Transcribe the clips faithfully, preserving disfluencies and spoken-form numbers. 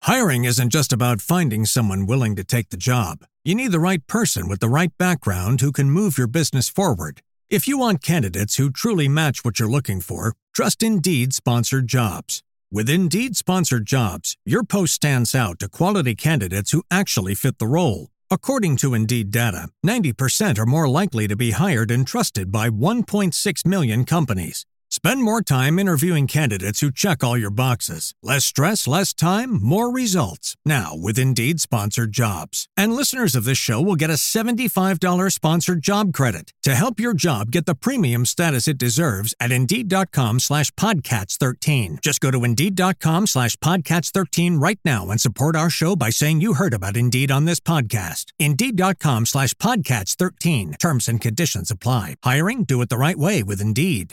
Hiring isn't just about finding someone willing to take the job. You need the right person with the right background who can move your business forward. If you want candidates who truly match what you're looking for, trust Indeed Sponsored Jobs. With Indeed Sponsored Jobs, your post stands out to quality candidates who actually fit the role. According to Indeed data, ninety percent are more likely to be hired and trusted by one point six million companies. Spend more time interviewing candidates who check all your boxes. Less stress, less time, more results. Now with Indeed Sponsored Jobs. And listeners of this show will get a seventy-five dollars sponsored job credit to help your job get the premium status it deserves at Indeed.com slash Podcats 13. Just go to Indeed.com slash Podcats 13 right now and support our show by saying you heard about Indeed on this podcast. Indeed.com slash Podcats 13. Terms and conditions apply. Hiring? Do it the right way with Indeed.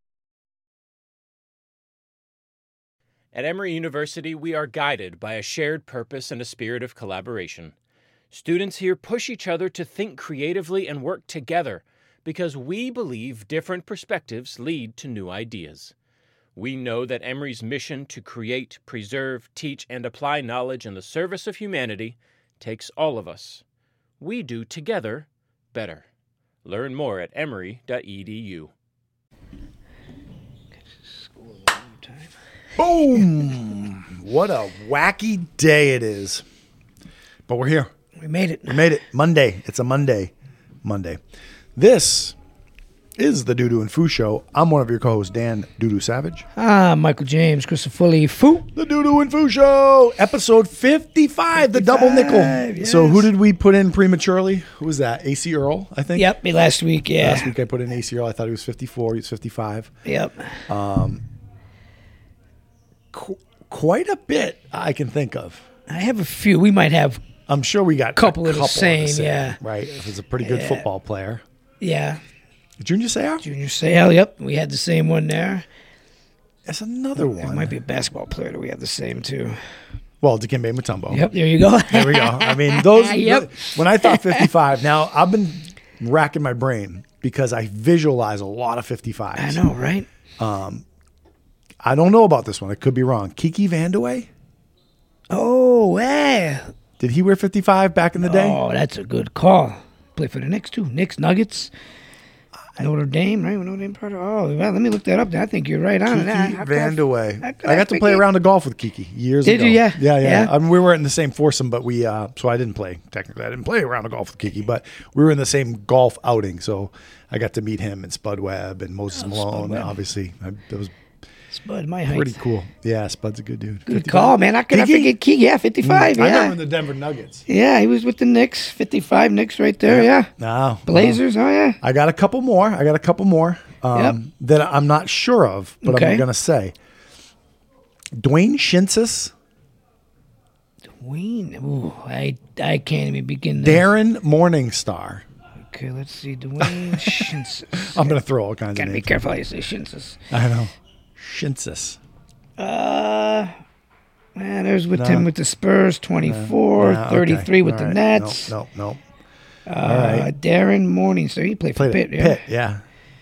At Emory University, we are guided by a shared purpose and a spirit of collaboration. Students here push each other to think creatively and work together because we believe different perspectives lead to new ideas. We know that Emory's mission to create, preserve, teach, and apply knowledge in the service of humanity takes all of us. We do together better. Learn more at emory dot e d u. Boom! What a wacky day it is. But we're here. We made it. We made it. Monday. It's a Monday. Monday. This is the Doo-Doo and Foo Show. I'm one of your co-hosts, Dan Doo-Doo Savage. Ah, Michael James, Christopher Foo. The Doo-Doo and Foo Show. Episode fifty-five, the double nickel. Yes. So who did we put in prematurely? Who was that? A C Earl, I think? Yep, last week, yeah. Last week I put in A C Earl. I thought he was fifty-four. He was fifty-five. Yep. Um, qu- quite a bit I can think of. I have a few. We might have I'm sure we got couple a of the couple same, of the same, yeah. right? If it's a pretty good Yeah. football player. Yeah. Junior Seau? Junior Seau, yep. We had the same one there. That's another There one. might be a basketball player that we had the same too. Well, Dikembe Mutombo. Yep, there you go. There we go. I mean, those. Yep. When I thought fifty-five, now I've been racking my brain because I visualize a lot of fifty-fives. I know, right? I don't know about this one. I could be wrong. Kiki Vandeweghe? Oh, yeah. Did he wear fifty-five back in the day? Oh, that's a good call. Play for the Knicks too. Knicks, Nuggets, Notre Dame, right? Notre Dame part of. Oh, well, let me look that up. I think you're right on Kiki that. How could I- Vandeweghe. how I, could I got to play forget? around the golf with Kiki years Did ago. you? Yeah. Yeah, yeah. Yeah. I mean, we weren't in the same foursome, but we, uh, so I didn't play, technically. I didn't play around the golf with Kiki, but we were in the same golf outing. So I got to meet him and Spud Webb and Moses Oh, Spud Malone. Webb. Obviously, I, it was Spud, my height. pretty cool. Yeah, Spud's a good dude. Good fifty-five. call, man. How could I Kiki? forget Key? Yeah, fifty-five. I Yeah. remember the Denver Nuggets. Yeah, he was with the Knicks. fifty-five Knicks right there. Yeah. No. Blazers. Oh, yeah. I got a couple more. I got a couple more um, Yep. that I'm not sure of, but Okay. I'm going to say. Dwayne Shinsis, Dwayne. Ooh, I, I can't even begin to. Darren Morningstar. Okay, let's see. Dwayne Shinsis. I'm going to throw all kinds Gotta of be names. careful how you say Shinsis. I know. Shinsis. Uh, man, there's with No. him with the Spurs, twenty-four, Yeah, okay. thirty-three with All the right. Nets. No, no, no. Uh, All right. Darren Morningstar. He played for Played Pitt. at Yeah. Pitt, yeah.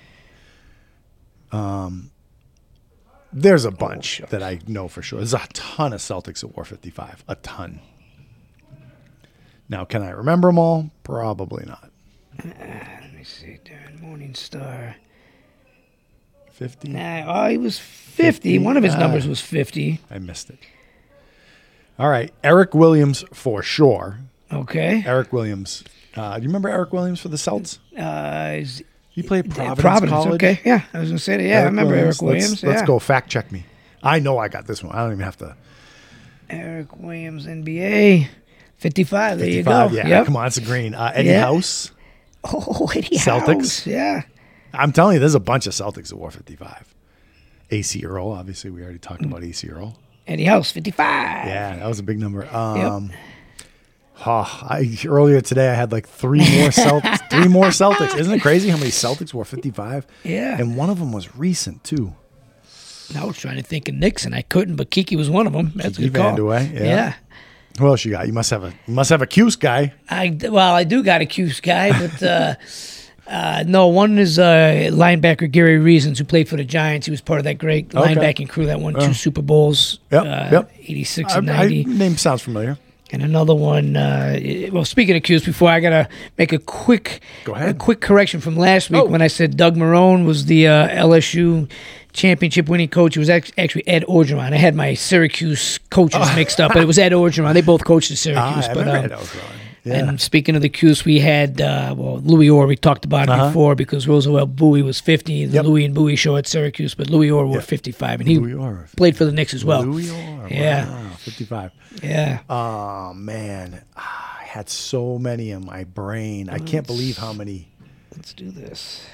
Um, there's a bunch that I know for sure. There's a ton of Celtics that wore fifty-five. A ton. Now, can I remember them all? Probably not. Let me see. Darren Morningstar. fifty? Nah, oh, he was fifty. One of his Ah. numbers was fifty. I missed it. All right. Eric Williams for sure. Okay. Eric Williams. Uh, do you remember Eric Williams for the Celts? Uh, is- He played Providence, Providence. College. Okay. Yeah, I was gonna say that. Yeah, I remember Eric Williams. Let's, yeah. let's go fact check me. I know I got this one. I don't even have to. Eric Williams, N B A, fifty-five. There you fifty-five, go. Yeah, Yep. come on, it's a green. Uh, Eddie Yeah. House. Oh, Eddie Celtics. House. Yeah. I'm telling you, there's a bunch of Celtics that wore fifty-five. A C Earl, obviously, we already talked about A C Earl. Eddie House, fifty-five. Yeah, that was a big number. Um, oh, I, earlier today, I had like three more Celtics. three more Celtics. Isn't it crazy how many Celtics wore fifty-five? Yeah. And one of them was recent too. I was trying to think of Nixon. I couldn't, but Kiki was one of them. That's Kiki a good call. Vandeweghe, yeah. yeah. Who else you got? You must have a you must have a Cuse guy. I well, I do got a Cuse guy, but uh, Uh, no, one is uh, linebacker Gary Reasons, who played for the Giants. He was part of that great Okay. linebacking crew that won two Oh. Super Bowls, Yep, uh, yep. eighty-six I, and I, ninety. name sounds familiar. And another one, uh, well, speaking of Q's, before I got to make a quick Go ahead. a quick correction from last week Oh. when I said Doug Marrone was the uh, L S U championship winning coach. It was act- actually Ed Orgeron. I had my Syracuse coaches mixed up, but it was Ed Orgeron. They both coached at Syracuse. Ah, I but, remember um, Ed Orgeron. Yeah. And speaking of the Q's, we had, uh, well, Louis Orr, we talked about it Uh-huh. before because Roosevelt Bowie was fifty, the Yep. Louis and Bowie show at Syracuse, but Louis Orr wore Yep. fifty-five, and he Louis Orr. played for the Knicks as well. Louis Orr. Yeah. Wow, fifty-five. Yeah. Oh, man. Ah, I had so many in my brain. I can't believe how many. Let's do this.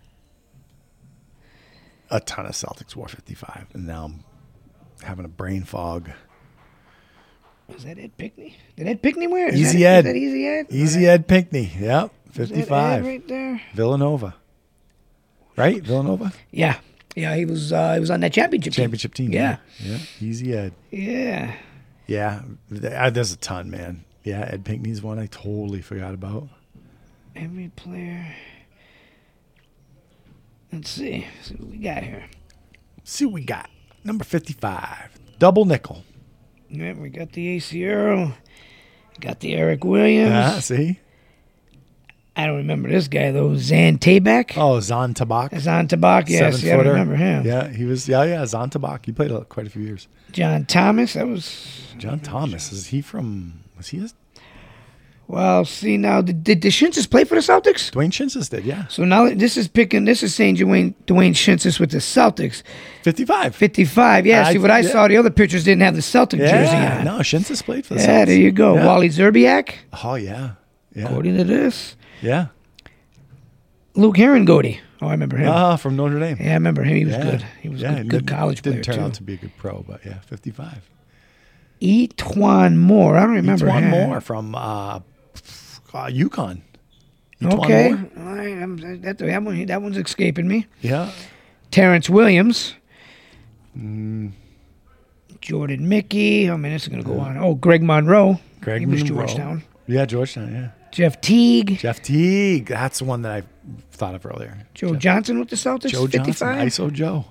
A ton of Celtics wore fifty-five. And now I'm having a brain fog. Was that Ed Pinkney? Did Ed Pinkney wear it? Is Easy that, Ed. Is that Easy Ed? Easy Ed Pinkney. Yep. Is that Ed fifty-five. right there? Villanova. Right? Villanova? Yeah. Yeah, he was uh, he was on that championship team. Championship team. Yeah. Yeah. Easy Ed. Yeah. Yeah. th- uh, There's a ton, man. Yeah. Ed Pinkney's one I totally forgot about. Every player. Let's see. Let's see what we got here. See what we got. Number fifty-five. Double nickel. Yeah, we got the A C Earl. Got the Eric Williams. Yeah. See? I don't remember this guy though. Zan Tabak. Oh, Zan Tabak. Zan Tabak. Yes, Seven yeah, I footer. remember him. Yeah, he was. Yeah, yeah. Zan Tabak. He played a, quite a few years. John Thomas. That was. John Thomas. Is he from? Was he? A, Well, see now, did, did the Shinsis play for the Celtics? Dwayne Shinsis did. Yeah. So now this is picking. This is saying Dwayne Dwayne Shinsis with the Celtics. fifty-five. fifty-five. Yeah. I- see what I yeah. saw. The other pictures didn't have the Celtic jersey Yeah. on. No, Shinsis played for the Yeah, Celtics. there you go. Yeah. Wally Zerbiak. Oh yeah. Yeah. According to this, Yeah. Luke Herringody. Oh, I remember him. Ah, from Notre Dame. yeah, I remember him. He was Yeah. good. He was yeah, a good, it good didn't- college player Didn't turn too. out to be a good pro, but yeah, fifty-five. Etwan Moore. I don't remember One him. more from uh, uh, UConn. Etwan Okay. Moore? All right, I'm- that, that, one, that one's escaping me. Yeah. Terrence Williams. Mm. Jordan Mickey. Oh, man, this is going to go on. Oh, Greg Monroe. Greg He was Monroe. Georgetown. Yeah, Georgetown. Yeah. Jeff Teague. Jeff Teague. That's the one that I thought of earlier. Joe Jeff- Johnson with the Celtics. Joe Johnson. fifty-five. I S O Joe.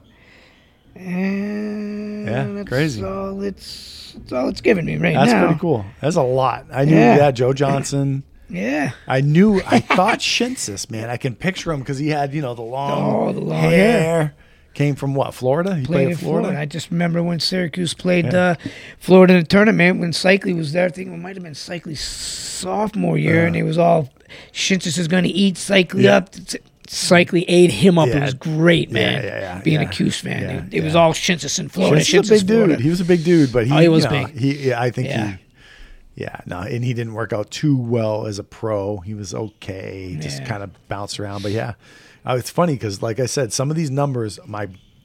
And Yeah, that's crazy. All it's, that's all it's giving me right That's now. pretty cool. That's a lot. I knew. Yeah. Yeah, Joe Johnson. Yeah. I knew. I thought Shinsis, man. I can picture him because he had, you know, the long, Oh, the long hair. hair. Came from what? Florida. He Played played, in at Florida. Florida. I just remember when Syracuse played Yeah. uh, Florida in the tournament when Cycli was there. I think it might have been Cycli's sophomore year, Uh, and it was all Shinsis is going to eat Cycli Yeah. up. Cycli ate him up. It Yeah. was great, man. Yeah, yeah, yeah, Being yeah. a Cuse fan, Yeah, it, it was yeah. all Shinsis in Florida. Shinsis is a big Florida. dude. He was a big dude, but he, Oh, he was you know, big. He, yeah, I think Yeah. he, yeah, no, and he didn't work out too well as a pro. He was okay, just Yeah. kind of bounced around. But yeah, uh, it's funny because, like I said, some of these numbers, my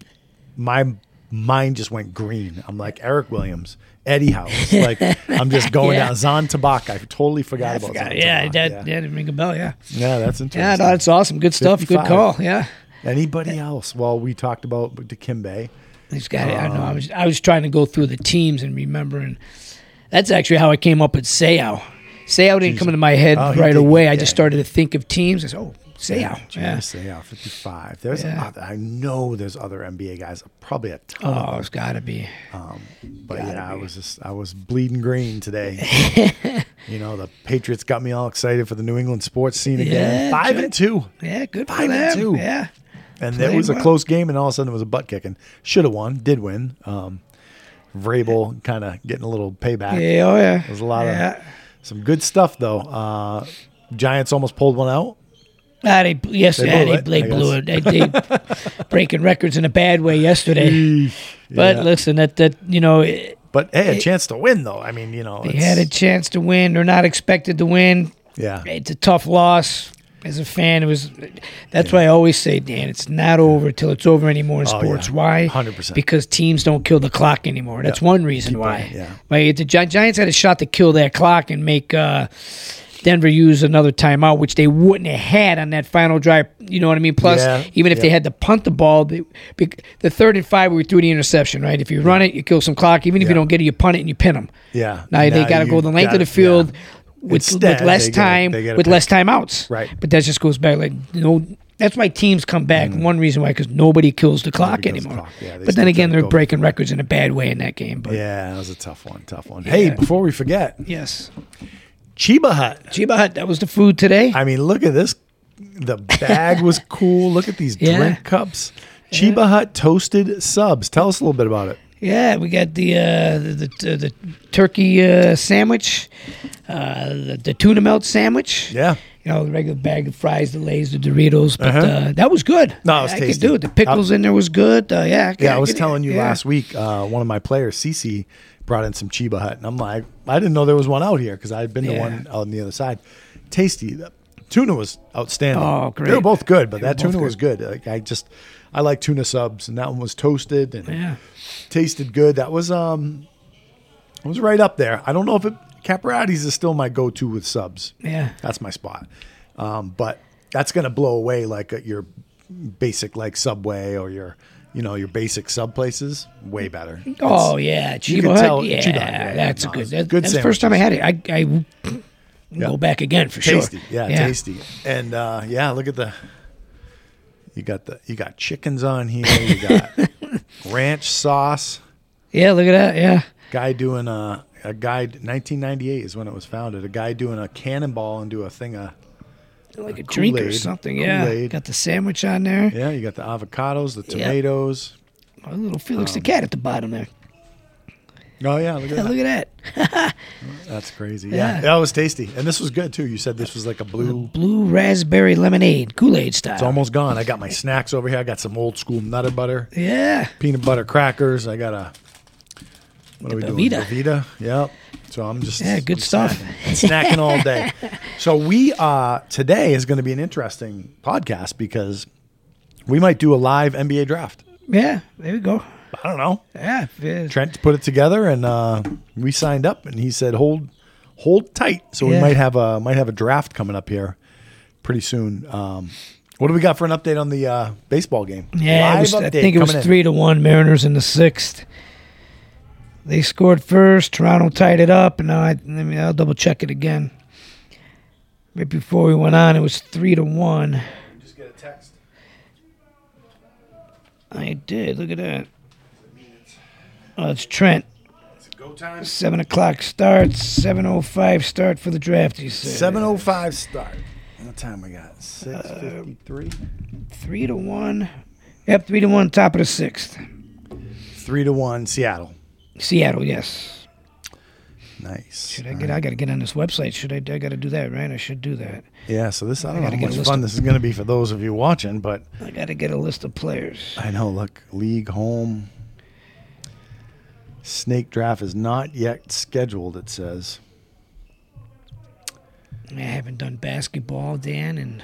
my mind just went green. I'm like Eric Williams, Eddie House. Like I'm just going Yeah. down. Zan Tabak. I totally forgot I about forgot. Zan Yeah, Tabak. that, yeah. that didn't ring a bell. Yeah. Yeah, that's interesting. Yeah, no, that's awesome. Good stuff. Good fifty-five. call. Yeah. Anybody else? Well, we talked about Dikembe. He's got it. I Um, know. I was I was trying to go through the teams and remembering. That's actually how I came up with Seau. Seau didn't come into my head Oh, he right did, away. I yeah. just started to think of teams. I said, "Oh, Seau." Yeah. Yeah, Seau, fifty-five. There's Yeah. a other, I know there's other N B A guys, probably a ton of Oh, them. it's got to be. Um, but Gotta yeah, I be. was just I was bleeding green today. You know, the Patriots got me all excited for the New England sports scene again. Yeah, Five good. and two, Yeah, good for Five and them. two. Yeah. and Played it was a well. close game, and all of a sudden it was a butt kicking. Should have won, did win. Um, Vrabel kind of getting a little payback. Yeah. Oh, yeah. There's a lot yeah. of some good stuff though. Uh, Giants almost pulled one out. Ah, they, yes, They yeah, blew they, it, they I blew it. guess. They, they breaking records in a bad way yesterday. But Yeah. listen, that that you know, it, But hey, a chance to win though. I mean, you know, they it's- had a chance to win. They're not expected to win. yeah. It's a tough loss. As a fan, it was. That's why I always say, Dan, it's not over till it's over anymore in Oh, sports. yeah. Why? one hundred percent. Because teams don't kill the clock anymore. That's Yeah. one reason Keep why. playing, yeah. Right? The Gi- Giants had a shot to kill that clock and make uh, Denver use another timeout, which they wouldn't have had on that final drive. You know what I mean? Plus, Yeah. even if they Yeah. had to punt the ball, they, bec- the third and five, we threw the interception. Right? If you run it, you kill some clock. Even if you Yeah. don't get it, you punt it and you pin them. Yeah. Now, they got to you go the length of gotta- the field. yeah. with, Instead, with less they get a- time, they get a with pick. less timeouts. Right. But that just goes back like you know. That's why teams come back. One reason why, because nobody kills the clock kills the anymore. clock. Yeah, they but still then again, try to they're go. breaking records in a bad way in that game. But Yeah, that was a tough one. Tough one. Hey, Yeah. before we forget, yes, Chiba Hut. Chiba Hut. That was the food today. I mean, look at this. The bag was cool. Look at these Yeah. drink cups. Chiba Hut toasted subs. Tell us a little bit about it. Yeah, we got the uh, the, the the turkey uh, sandwich, uh, the, the tuna melt sandwich. Yeah. You know, the regular bag of fries, the Lay's, the Doritos. But Uh-huh. uh, that was good. No, it was I tasty. could do it. The pickles in there was good. Uh, yeah. Yeah, I could- was could- telling you yeah. last week, uh, one of my players, Cece, brought in some Chiba Hut. And I'm like, I didn't know there was one out here because I had been to Yeah. one on the other side. Tasty. The tuna was outstanding. Oh, great. They were both good, but They were that tuna both was good. Like I just, I like tuna subs, and that one was toasted and Yeah. tasted good. That was um, it was right up there. I don't know if it Capriati's is still my go-to with subs. Yeah. That's my spot. Um, but that's gonna blow away like uh, your basic like Subway or your you know your basic sub places. Way better. Oh yeah, you Chiba can Hut. tell- yeah, Chiba Hut, yeah, that's no, a good. it's That, good that's the first time I had it. I, I Yeah. go back again for Tasty, sure. yeah, tasty, and uh, yeah, look at the. You got the you got chickens on here. You got ranch sauce. Yeah, look at that. Yeah. Guy doing a a guy. nineteen ninety-eight is when it was founded. A guy doing a cannonball into a thing of. Like a drink or Kool-Aid. something. Yeah. Kool-Aid. Got the sandwich on there. Yeah, you got the avocados, the Yeah. tomatoes. A little Felix Um, the cat at the bottom there. Oh yeah, look at Yeah, that. look at that. That's crazy. Yeah. Yeah. that was tasty, and this was good too. You said this was like a blue. Blue raspberry lemonade, Kool-Aid style. It's almost gone. I got my snacks over here. I got some old school Nutter Butter, Yeah. peanut butter crackers. I got a. What are we The doing? Velveeta. Velveeta. Yep. So I'm just Yeah, good I'm stuff. Snacking, snacking all day. So we uh today is going to be an interesting podcast because we might do a live N B A draft. Yeah, there we go. I don't know. Yeah. yeah. Trent put it together, and uh, we signed up, and he said, "Hold, hold tight." So we Yeah. might have a might have a draft coming up here pretty soon. Um, what do we got for an update on the uh, baseball game? Yeah, it Live was, I update think it was coming in. three to one Mariners in the sixth. They scored first. Toronto tied it up, and now I, I mean, I'll double check it again. Right before we went on, it was three to one. Just get a text. I did. Look at that. Oh, it's Trent. It's a go time. Seven o'clock start. Seven o five start for the draft. You said Seven oh five start. What time we got? Six fifty three. three to one. Yep, three to one. Top of the sixth. Three to one. Seattle. Seattle. Yes. Nice. Should I get? I got to get on this website. Should I? I got to do that, right? I should do that. Yeah. So this I don't know gotta how get a much list fun of- this is going to be for those of you watching, but I got to get a list of players. I know. Look, league home. Snake draft is not yet scheduled. It says. I haven't done basketball, Dan, and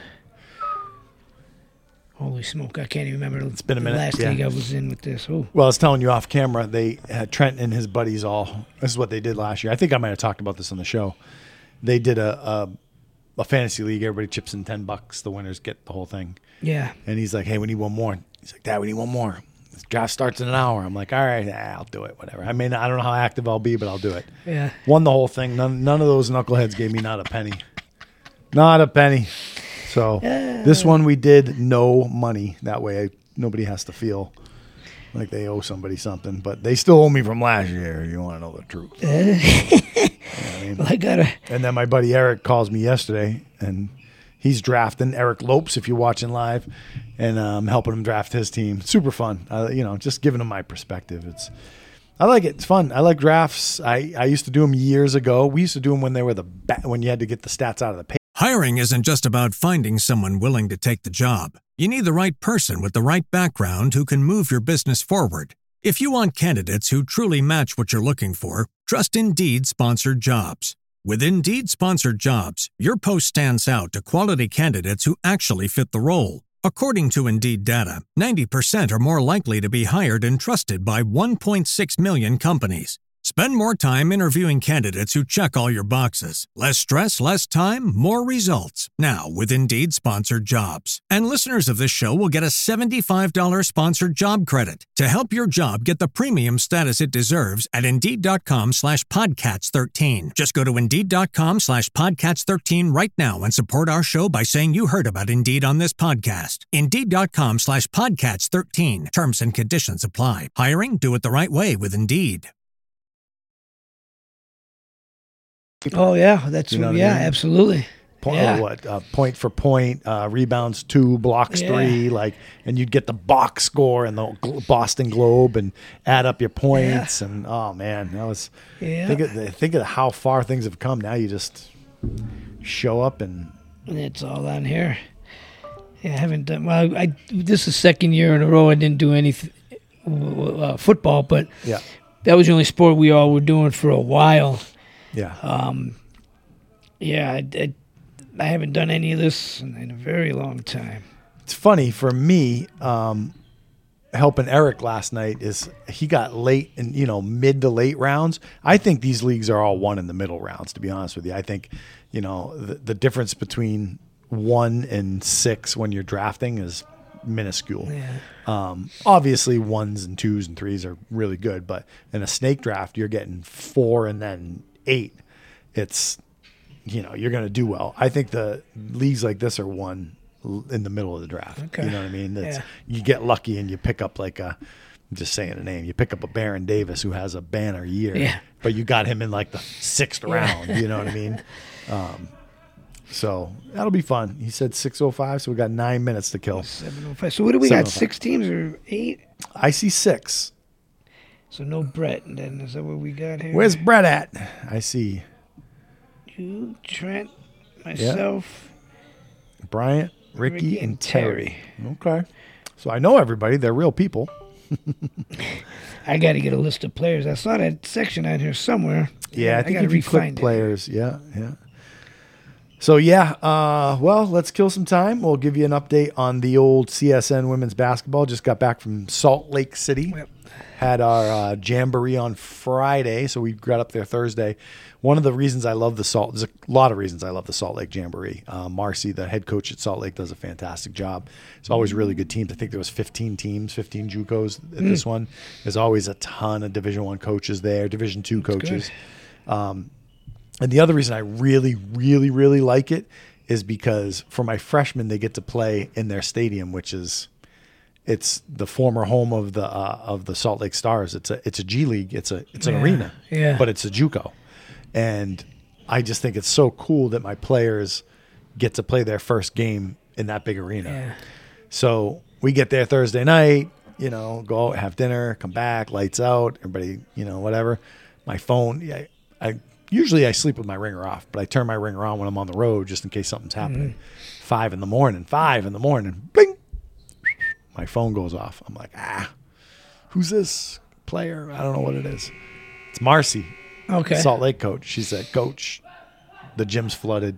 holy smoke, I can't even remember. It's been a minute, The last yeah. league I was in with this. Oh, Well, I was telling you off camera, they had Trent and his buddies all. This is what they did last year. I think I might have talked about this on the show. They did a a, a fantasy league. Everybody chips in ten bucks. The winners get the whole thing. yeah. And he's like, "Hey, we need one more." He's like, "Dad, we need one more. This draft starts in an hour." I'm like, "All right, ah, I'll do it. Whatever. I mean, I don't know how active I'll be, but I'll do it." Yeah. Won the whole thing. None none of those knuckleheads gave me not a penny. Not a penny. So this one we did no money. That way nobody has to feel like they owe somebody something. But they still owe me from last year. You want to know the truth. Well, I got to. And then my buddy Eric calls me yesterday, and he's drafting Eric Lopes, if you're watching live, and I'm helping him draft his team. Super fun. Uh, you know, just giving him my perspective. It's I like it. It's fun. I like drafts. I, I used to do them years ago. We used to do them when they were the ba- when you had to get the stats out of the paper. Hiring isn't just about finding someone willing to take the job. You need the right person with the right background who can move your business forward. If you want candidates who truly match what you're looking for, trust Indeed Sponsored Jobs. With Indeed Sponsored Jobs, your post stands out to quality candidates who actually fit the role. According to Indeed data, ninety percent are more likely to be hired and trusted by one point six million companies. Spend more time interviewing candidates who check all your boxes. Less stress, less time, more results. Now, with Indeed sponsored jobs. And listeners of this show will get a seventy-five dollars sponsored job credit to help your job get the premium status it deserves at Indeed.com slash Podcats 13. Just go to Indeed.com slash Podcats 13 right now and support our show by saying you heard about Indeed on this podcast. Indeed.com slash Podcats 13. Terms and conditions apply. Hiring? Do it the right way with Indeed. Oh yeah, that's You know what I yeah, mean? absolutely. Point, Yeah. what uh, point for point, uh, rebounds two, blocks Yeah. three, like, and you'd get the box score and the Gl- Boston Globe and add up your points, and oh man, that was. Yeah. Think of think of how far things have come. Now you just show up and And it's all on here. Yeah, I haven't done well. I this is the second year in a row I didn't do any uh, football, but yeah, that was the only sport we all were doing for a while. yeah. Um, yeah, I, I, I haven't done any of this in, in a very long time. It's funny for me, um, helping Eric last night is he got late and, you know, mid to late rounds. I think these leagues are all won in the middle rounds, to be honest with you. I think, you know, the, the difference between one and six when you're drafting is minuscule. Yeah. Um, obviously ones and twos and threes are really good, but in a snake draft, you're getting four and then eight. It's, you know, you're going to do well. I think the leagues like this are won l- in the middle of the draft. Okay. You know what I mean? It's, Yeah. You get lucky and you pick up like a, I'm just saying a name, you pick up a Baron Davis who has a banner year, Yeah. but you got him in like the sixth round. You know what I mean? Um, so that'll be fun. He said six oh five, so we got nine minutes to kill. seven oh five. So what do we got? seven oh five. Six teams or eight? I see six. So no Brett. And then is that what we got here? Where's Brett at? I see you, Trent, myself, Bryant, Ricky, Ricky, and and Terry. Okay. So I know everybody. They're real people. I got to get a list of players. I saw that section on here somewhere. Yeah, I think gotta if you click re-find it. players, yeah, yeah. So yeah, uh, well, let's kill some time. We'll give you an update on the old C S N women's basketball. Just got back from Salt Lake City. Yep. Had our uh, jamboree on Friday, so we got up there Thursday. One of the reasons I love the Salt, there's a lot of reasons I love the Salt Lake Jamboree. Uh, Marcy, the head coach at Salt Lake, does a fantastic job. It's always really good teams. I think there was fifteen teams, fifteen JUCOs at this one. There's always a ton of Division One coaches there, Division Two coaches. Um, and the other reason I really, really, really like it is because for my freshmen, they get to play in their stadium, which is it's the former home of the uh, of the Salt Lake Stars. It's a it's a G League. It's a it's an Yeah, arena, yeah. but it's a JUCO. And I just think it's so cool that my players get to play their first game in that big arena. Yeah. So we get there Thursday night, you know, go out, have dinner, come back, lights out, everybody, you know, whatever. My phone, yeah, I usually I sleep with my ringer off, but I turn my ringer on when I'm on the road just in case something's happening. Mm-hmm. Five in the morning, five in the morning, bling, my phone goes off. I'm like, ah, who's this player? I don't know what it is. It's Marcy. Okay. Salt Lake coach. She said, Coach, the gym's flooded.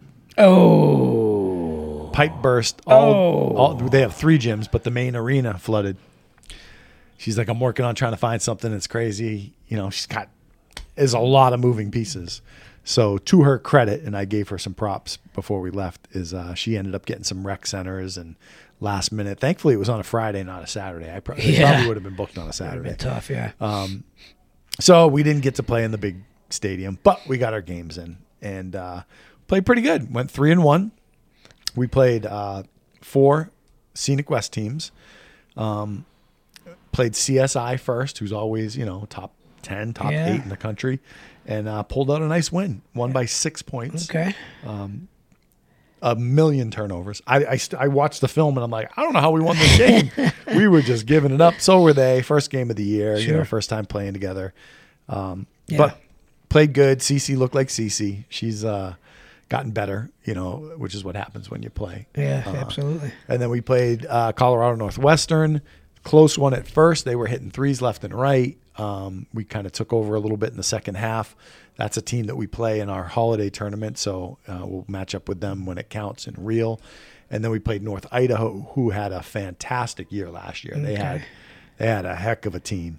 Oh. Pipe burst. All, Oh. all they have three gyms, but the main arena flooded. She's like, I'm working on trying to find something that's crazy. You know, she's got there's a lot of moving pieces. So to her credit, and I gave her some props before we left, is uh, she ended up getting some rec centers and last minute. Thankfully, it was on a Friday, not a Saturday. I pro- Yeah. probably would have been booked on a That'd Saturday. be tough, yeah. So we didn't get to play in the big stadium, but we got our games in and uh, played pretty good. Went three and one. We played uh, four Scenic West teams. Um, played C S I first, who's always, you know, top ten, top Yeah. eight in the country, and uh, pulled out a nice win. Won by six points. Okay. A million turnovers. I I, st- I watched the film and I'm like, I don't know how we won this game. We were just giving it up. So were they. First game of the year, you know, Sure. first time playing together. Um, Yeah. But played good. Cece looked like Cece. She's uh, gotten better, you know, which is what happens when you play. Yeah, Uh, absolutely. And then we played uh, Colorado Northwestern. Close one at first. They were hitting threes left and right. Um, we kind of took over a little bit in the second half. That's a team that we play in our holiday tournament, so uh, we'll match up with them when it counts in real. And then we played North Idaho, who had a fantastic year last year. They had they had a heck of a team.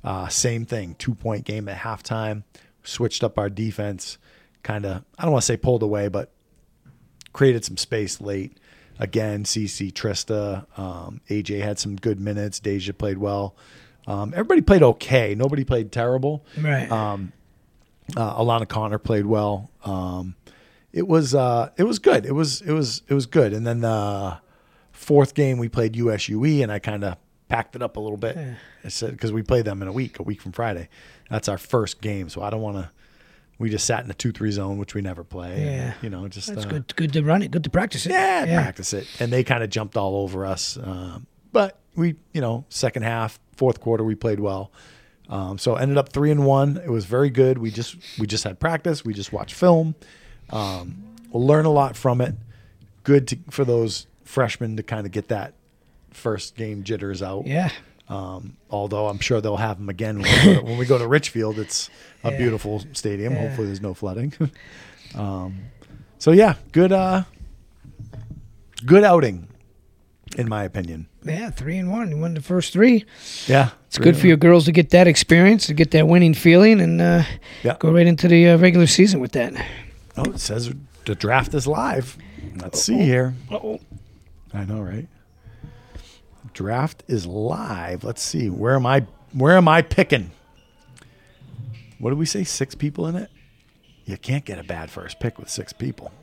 Uh, same thing, two-point game at halftime. Switched up our defense, kind of, I don't want to say pulled away, but created some space late. Again, Cece, Trista, um, A J had some good minutes. Deja played well. Um, everybody played okay. Nobody played terrible. Right. Um, uh, Alana Connor played well. Um, it was uh, it was good. It was it was it was good. And then the fourth game we played U S U E, and I kind of packed it up a little bit. Yeah. I said because we played them in a week, a week from Friday. That's our first game, so I don't want to. We just sat in a two three zone, which we never play. Yeah, and, you know, just that's uh, good. Good to run it. Good to practice it. Yeah, yeah. practice it. And they kind of jumped all over us. Um, but we, you know, second half, fourth quarter, we played well. Um, so ended up three and one. It was very good. We just we just had practice. We just watched film. Um, we'll learn a lot from it. Good to, for those freshmen to kind of get that first game jitters out. Yeah. Um, although I'm sure they'll have them again when we go to, when we go to Richfield. It's a yeah. beautiful stadium. Yeah. Hopefully there's no flooding. um, so yeah, good, uh, good outing, in my opinion. Yeah, three and one. You won the first three. Yeah, it's good for your girls to get that experience, to get that winning feeling, and uh, yeah. go right into the uh, regular season with that. Oh, it says the draft is live. Let's Uh-oh. see here. Uh-oh. I know, right? Draft is live. Let's see. Where am I? Where am I picking? What did we say? Six people in it? You can't get a bad first pick with six people.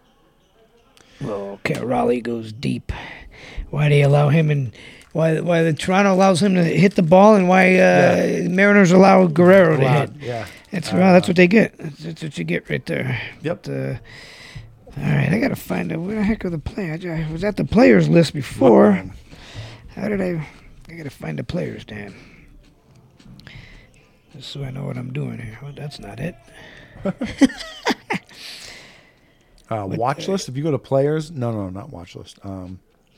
Okay, Raleigh goes deep. Why do they allow him and why why the Toronto allows him to hit the ball and why uh, yeah. Mariners allow Guerrero to hit? Yeah, that's uh, well, that's what they get. That's, that's what you get right there. Yep. But, uh, all right, I gotta find out where the heck are the players. I was at the players list before. What? How did I? I gotta find the players, Dan. Just so I know what I'm doing here. Well, that's not it. uh, watch list. If you go to players, no, no, not watch list. Um,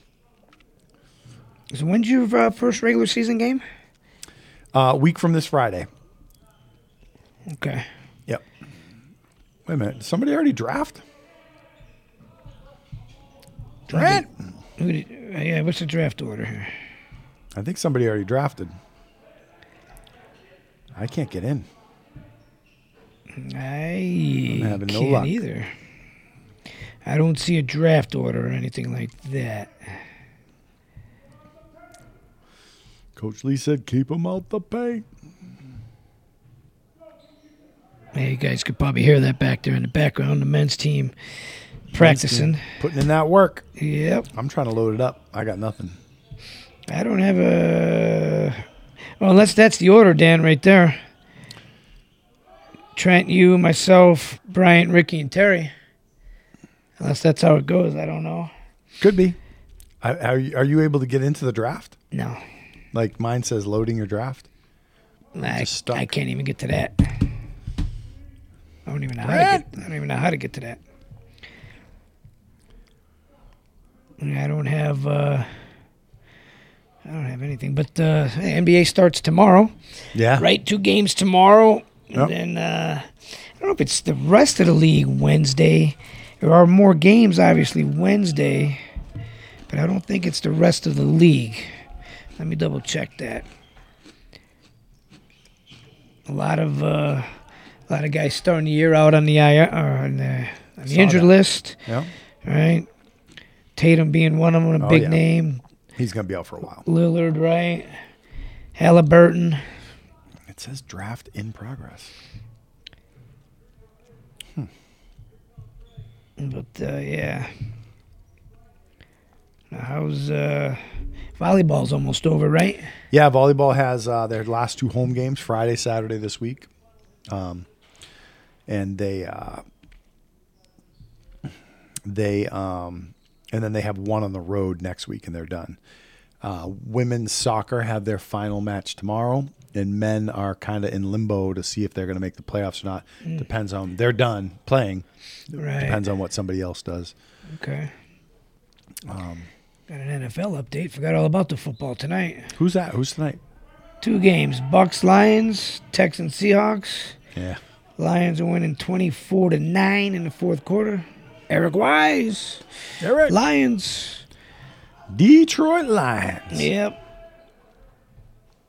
so when's your uh, first regular season game? A uh, week from this Friday. Okay. Yep. Wait a minute. Did somebody already draft? Draft? Who did, uh, yeah, what's the draft order here? I think somebody already drafted. I can't get in. I I'm having no can't luck. either. I don't see a draft order or anything like that. Coach Lee said, keep them out the paint. Hey, you guys could probably hear that back there in the background. The men's team practicing. Men's team putting in that work. Yep. I'm trying to load it up. I got nothing. I don't have a... Well, unless that's the order, Dan, right there. Trent, you, myself, Bryant, Ricky, and Terry. Unless that's how it goes, I don't know. Could be. I, are, you, are you able to get into the draft? No. Like mine says loading your draft? I, I can't even get to that. I don't even know how to get, I don't even know how to get to that. I don't have uh, I don't have anything. But uh, N B A starts tomorrow. Yeah. Right? Two games tomorrow. And yep. then uh, I don't know if it's the rest of the league Wednesday. There are more games, obviously, Wednesday. But I don't think it's the rest of the league. Let me double check that. A lot of uh, a lot of guys starting the year out on the I R, or on the, on the injured that. list. Yeah. Right. Tatum being one of them, a oh, big yeah. name. He's gonna be out for a while. Lillard, right? Halliburton. It says draft in progress. Hmm. But uh, yeah. Now, how's uh, volleyball's almost over, right? Yeah, volleyball has uh, their last two home games Friday, Saturday this week, um, and they uh, they um, and then they have one on the road next week, and they're done. Uh, women's soccer have their final match tomorrow, and men are kind of in limbo to see if they're going to make the playoffs or not. Mm. Depends on they're done playing. Right. Depends on what somebody else does. Okay. Um, Got an N F L update. Forgot all about the football tonight. Who's that? Who's tonight? Two games: Bucks, Lions, Texans, Seahawks. Yeah. Lions are winning twenty-four to nine in the fourth quarter. Eric Wise. Eric. Lions. Detroit Lions. Yep.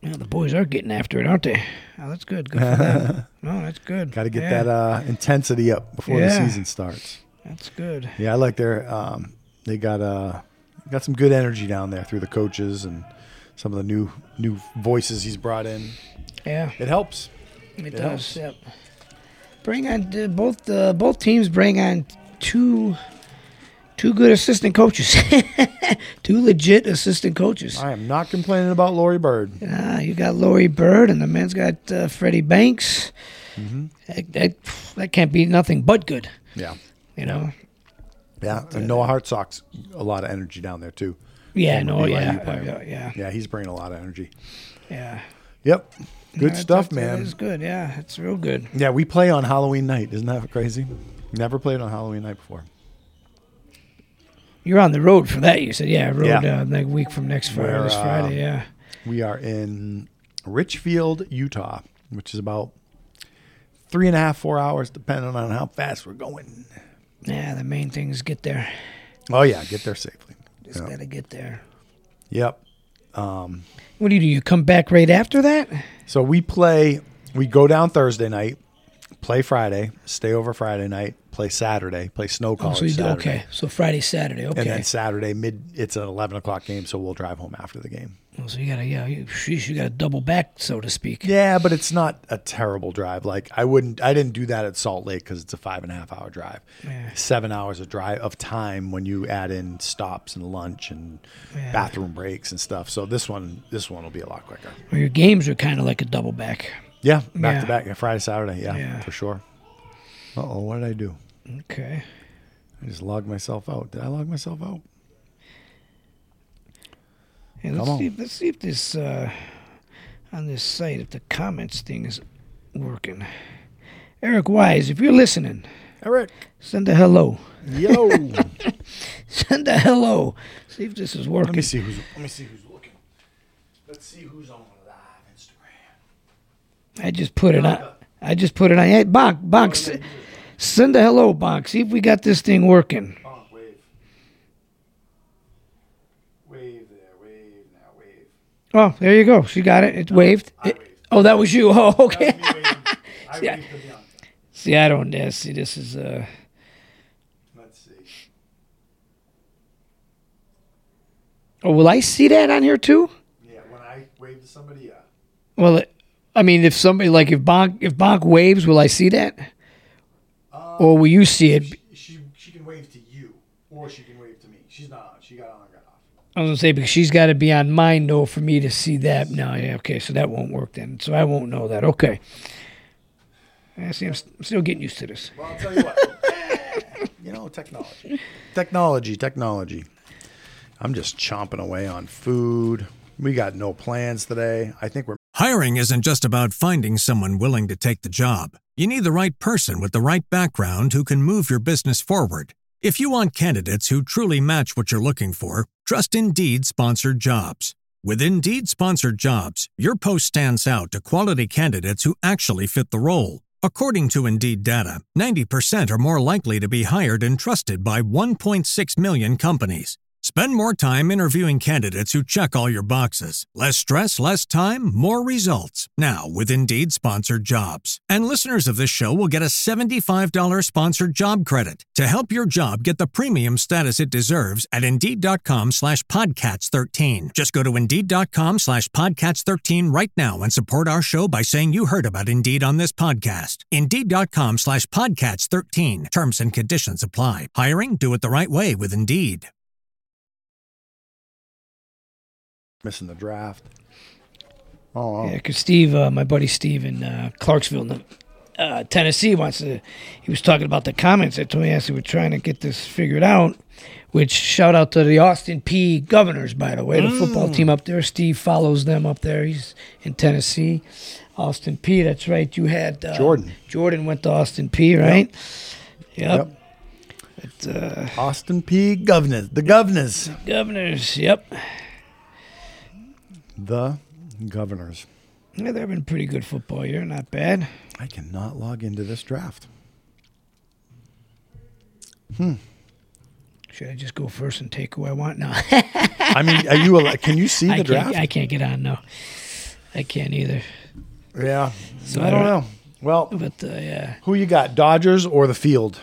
Yeah, the boys are getting after it, aren't they? Oh, that's good. Good for them. No, that's good. Got to get yeah. that uh, intensity up before yeah. the season starts. That's good. Yeah, I like their. Um, they got uh, got some good energy down there through the coaches and some of the new new voices he's brought in. Yeah, it helps. It, it does. helps. Yep. Bring on uh, both. Uh, both teams bring on two. Two good assistant coaches. Two legit assistant coaches. I am not complaining about Laurie Bird. Uh, you got Laurie Bird, and the men's got uh, Freddie Banks. Mm-hmm. That, that, that can't be nothing but good. Yeah. You know? Yeah, and Noah Hartsock's a lot of energy down there, too. Yeah, From no, a yeah, B Y U player. uh, yeah. Yeah, he's bringing a lot of energy. Yeah. Yep. Good No, stuff, that, man. That is good, yeah. It's real good. Yeah, we play on Halloween night. Isn't that crazy? Never played on Halloween night before. You're on the road for that, you said. Yeah, road Yeah. Uh, like a week from next Friday, We're, this Friday, uh, yeah. We are in Richfield, Utah, which is about three and a half, four hours, depending on how fast we're going. Yeah, the main thing is get there. Oh, yeah, get there safely. Just Yep. got to get there. Yep. Um, What do you do? You come back right after that? so we play, we go down Thursday night, play Friday, stay over Friday night, play Saturday, play Snow Oh, College so you do, Saturday. okay. So Friday, Saturday, okay. And then Saturday, mid, it's an eleven o'clock game, so we'll drive home after the game. Oh, so you got to, yeah, you, sheesh, you got to double back, so to speak. Yeah, but it's not a terrible drive. Like I wouldn't, I didn't do that at Salt Lake because it's a five and a half hour drive. Yeah. Seven hours of drive of time when you add in stops and lunch and Yeah. bathroom breaks and stuff. So this one, this one will be a lot quicker. Well, your games are kind of like a double back. Yeah, back Yeah. to back, yeah, Friday, Saturday, yeah, Yeah. for sure. Uh oh, what did I do? Okay. I just logged myself out. Did I log myself out? Hey, let's Come see. on. If, let's see if this uh, on this site, if the comments thing is working. Eric Wise, if you're listening, Eric, send a hello. yo. Send a hello. See if this is working. Let me see who's. Let me see who's looking. Let's see who's on live Instagram. I just put it on. I just put it on. Hey, Bonk, Bonk, s- send a hello, Bonk. See if we got this thing working. Bonk, wave. Wave there, wave now, wave. Oh, there you go. She got it. It waved. I It- waved. oh, that was you. Oh, okay. That was me waving. I Yeah. waved to Bianca. See, I don't. Uh, see, this is. Uh, Let's see. oh, will I see that on here too? Yeah, when I wave to somebody, yeah. Well, it, I mean, if somebody like if Bonk if Bonk waves, will I see that, Um, or will you see it? She, she she can wave to you, or she can wave to me. She's not on. She got on and got off. I was gonna say because she's got to be on mine though for me to see that. No, yeah, okay, so that won't work then. So I won't know that. Okay. I see. I'm, st- I'm still getting used to this. Well, I'll tell you what. You know, technology. Technology, technology. I'm just chomping away on food. We got no plans today. I think we're Hiring isn't just about finding someone willing to take the job. You need the right person with the right background who can move your business forward. If you want candidates who truly match what you're looking for, trust Indeed sponsored jobs. With Indeed sponsored jobs, your post stands out to quality candidates who actually fit the role. According to Indeed data, ninety percent are more likely to be hired and trusted by one point six million companies. Spend more time interviewing candidates who check all your boxes. Less stress, less time, more results. Now, with Indeed sponsored jobs. And listeners of this show will get a seventy-five dollars sponsored job credit to help your job get the premium status it deserves at Indeed.com slash Podcats 13. Just go to Indeed.com slash Podcats 13 right now and support our show by saying you heard about Indeed on this podcast. Indeed.com slash Podcats 13. Terms and conditions apply. Hiring? Do it the right way with Indeed. missing the draft. Oh, Yeah, because Steve, uh, my buddy Steve in uh, Clarksville, uh, Tennessee, wants to. He was talking about the comments. I told me, yes, we're trying to get this figured out. Which shout out to the Austin P Governors, by the way, the Mm. football team up there. Steve follows them up there. He's in Tennessee. Austin P. That's right. You had uh, Jordan. Jordan went to Austin P. Right? Yep. But, uh, Austin P. Governors. The Governors. Governors. Yep. The Governors. Yeah, they've been pretty good football year. Not bad. I cannot log into this draft. Hmm. Should I just go first and take who I want? No. I mean, are you? al- Can you see I the can't, draft? I can't get on, no. I can't either. Yeah. So I don't know. Well, But uh, yeah, who you got, Dodgers or the field?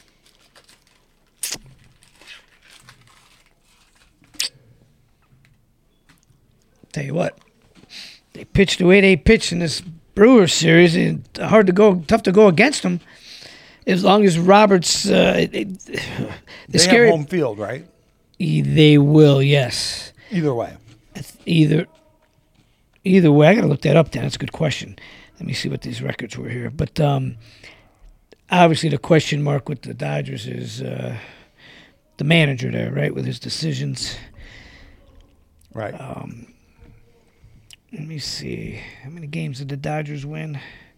tell you what, they pitched the way they pitched in this Brewers series. And hard to go, tough to go against them. As long as Roberts, uh, it, it, the They scary, have home field, right? they will, yes. Either way. Either, either way, I gotta look that up. Then that's a good question. Let me see what these records were here. But um, obviously, the question mark with the Dodgers is uh, the manager there, right, with his decisions. Right. Um, let me see. How many games did the Dodgers win?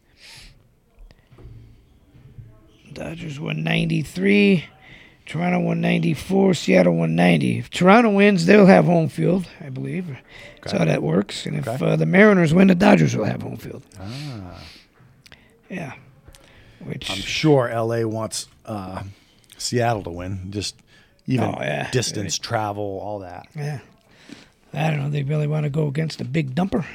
Dodgers won ninety-three. Toronto won ninety-four. Seattle won ninety. If Toronto wins, they'll have home field, I believe. That's Okay. how that works. And if Okay. uh, the Mariners win, the Dodgers will have home field. Ah. Yeah. Which I'm sure L A wants uh, Seattle to win. Just even Oh, yeah. distance, travel, all that. Yeah. I don't know. They really want to go against a big dumper.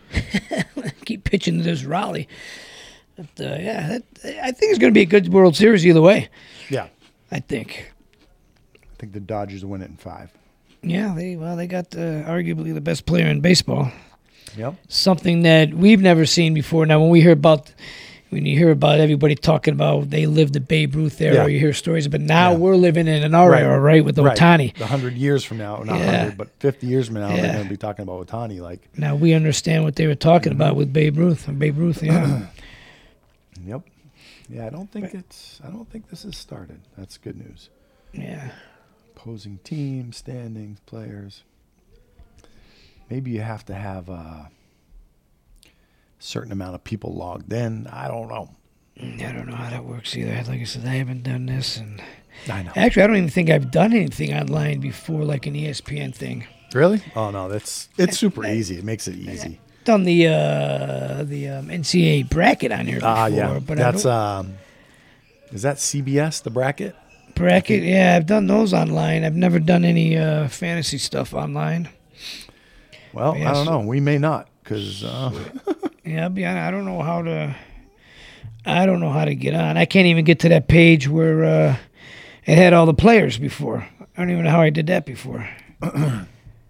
Keep pitching to this Raleigh. But, uh, yeah, that, I think it's going to be a good World Series either way. Yeah. I think. I think the Dodgers win it in five. Yeah, they well, they got uh, arguably the best player in baseball. Yep. Something that we've never seen before. Now, when we hear about, when you hear about everybody talking about they lived the Babe Ruth era, Yeah. you hear stories, but now Yeah. we're living in an our Right. era, right, with Right. Ohtani. A hundred years from now, not Yeah. hundred, but fifty years from now, Yeah. they're going to be talking about Ohtani. Like, Now we understand what they were talking Mm-hmm. about with Babe Ruth. Babe Ruth, yeah. yep. Yeah, I don't think it's. I don't think this has started. That's good news. yeah. Opposing team, standings, players. Maybe you have to have a certain amount of people logged in. I don't know. I don't know how that works either. Like I said, I haven't done this, and I know. actually, I don't even think I've done anything online before, like an E S P N thing. Really? Oh no, that's it's super easy. It makes it easy. Done the uh, the um, N C A A bracket on here before, Ah, yeah. but That's I don't, um. Is that C B S the bracket? bracket. Yeah, I've done those online. I've never done any uh, fantasy stuff online. Well, Yeah, I don't so- know. We may not because uh, Yeah, I'll be honest, I don't know how to. I don't know how to get on. I can't even get to that page where uh, it had all the players before. I don't even know how I did that before. a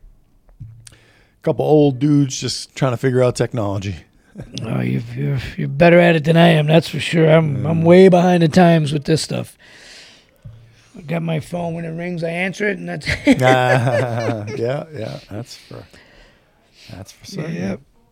couple old dudes just trying to figure out technology. Oh, you, you're you're better at it than I am. That's for sure. I'm I'm way behind the times with this stuff. I got my phone when it rings. I answer it, and that's yeah, yeah. That's for that's for certain. yeah.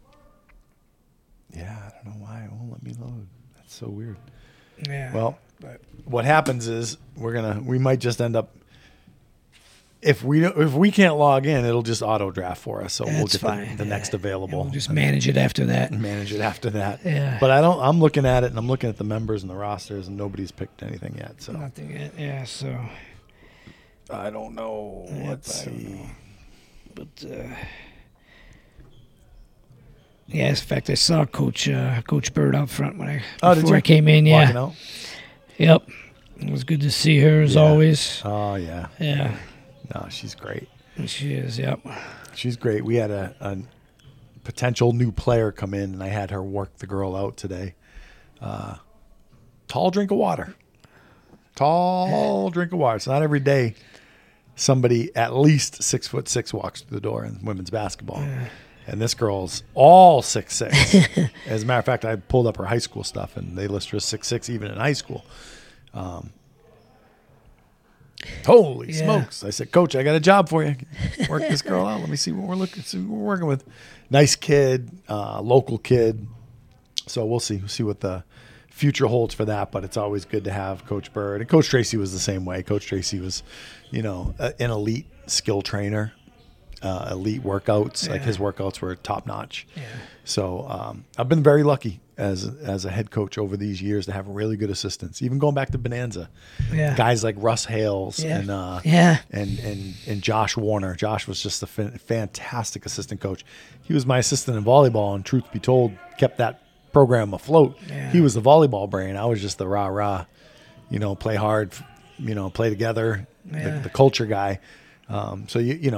Yeah, I don't know why it won't let me load. That's so weird. Yeah. Well, what happens is we're gonna we might just end up if we don't, if we can't log in, it'll just auto draft for us. So we'll That's get fine. the, the Yeah. next available. We'll just and manage it after that. manage it after that. Yeah. But I don't. I'm looking at it and I'm looking at the members and the rosters and nobody's picked anything yet. So Nothing yet. Yeah. So, I don't know. Yep, Let's I don't see. know. but uh, yeah. In fact, I saw Coach uh, Coach Bird out front when I Oh, did before you? I came in. Walking Yeah. out? Yep. It was good to see her as Yeah. always. Oh yeah. Yeah. No, she's great. She is. Yep. She's great. We had a, a potential new player come in, and I had her work the girl out today. Uh, tall drink of water. Tall drink of water. It's not every day somebody at least six foot six walks through the door in women's basketball. And this girl's all six six. As a matter of fact, I pulled up her high school stuff, and they list her as six six even in high school. Um, holy Yeah. smokes! I said, Coach, I got a job for you. Work this girl out. Let me see what we're looking. See what we're working with. Nice kid, uh, local kid. So we'll see. We'll see what the future holds for that. But it's always good to have Coach Bird, and Coach Tracy was the same way. Coach Tracy was, you know, a, an elite skill trainer. Uh, elite workouts, like Yeah. his workouts were top notch. Yeah. So um, I've been very lucky as as a head coach over these years to have really good assistants. Even going back to Bonanza, Yeah. guys like Russ Hales Yeah. and uh, Yeah. and and and Josh Warner. Josh was just a fan- fantastic assistant coach. He was my assistant in volleyball, and truth be told, kept that program afloat. Yeah. He was the volleyball brain. I was just the rah rah, you know, play hard, you know, play together, Yeah. the, the culture guy. Um, so you you know.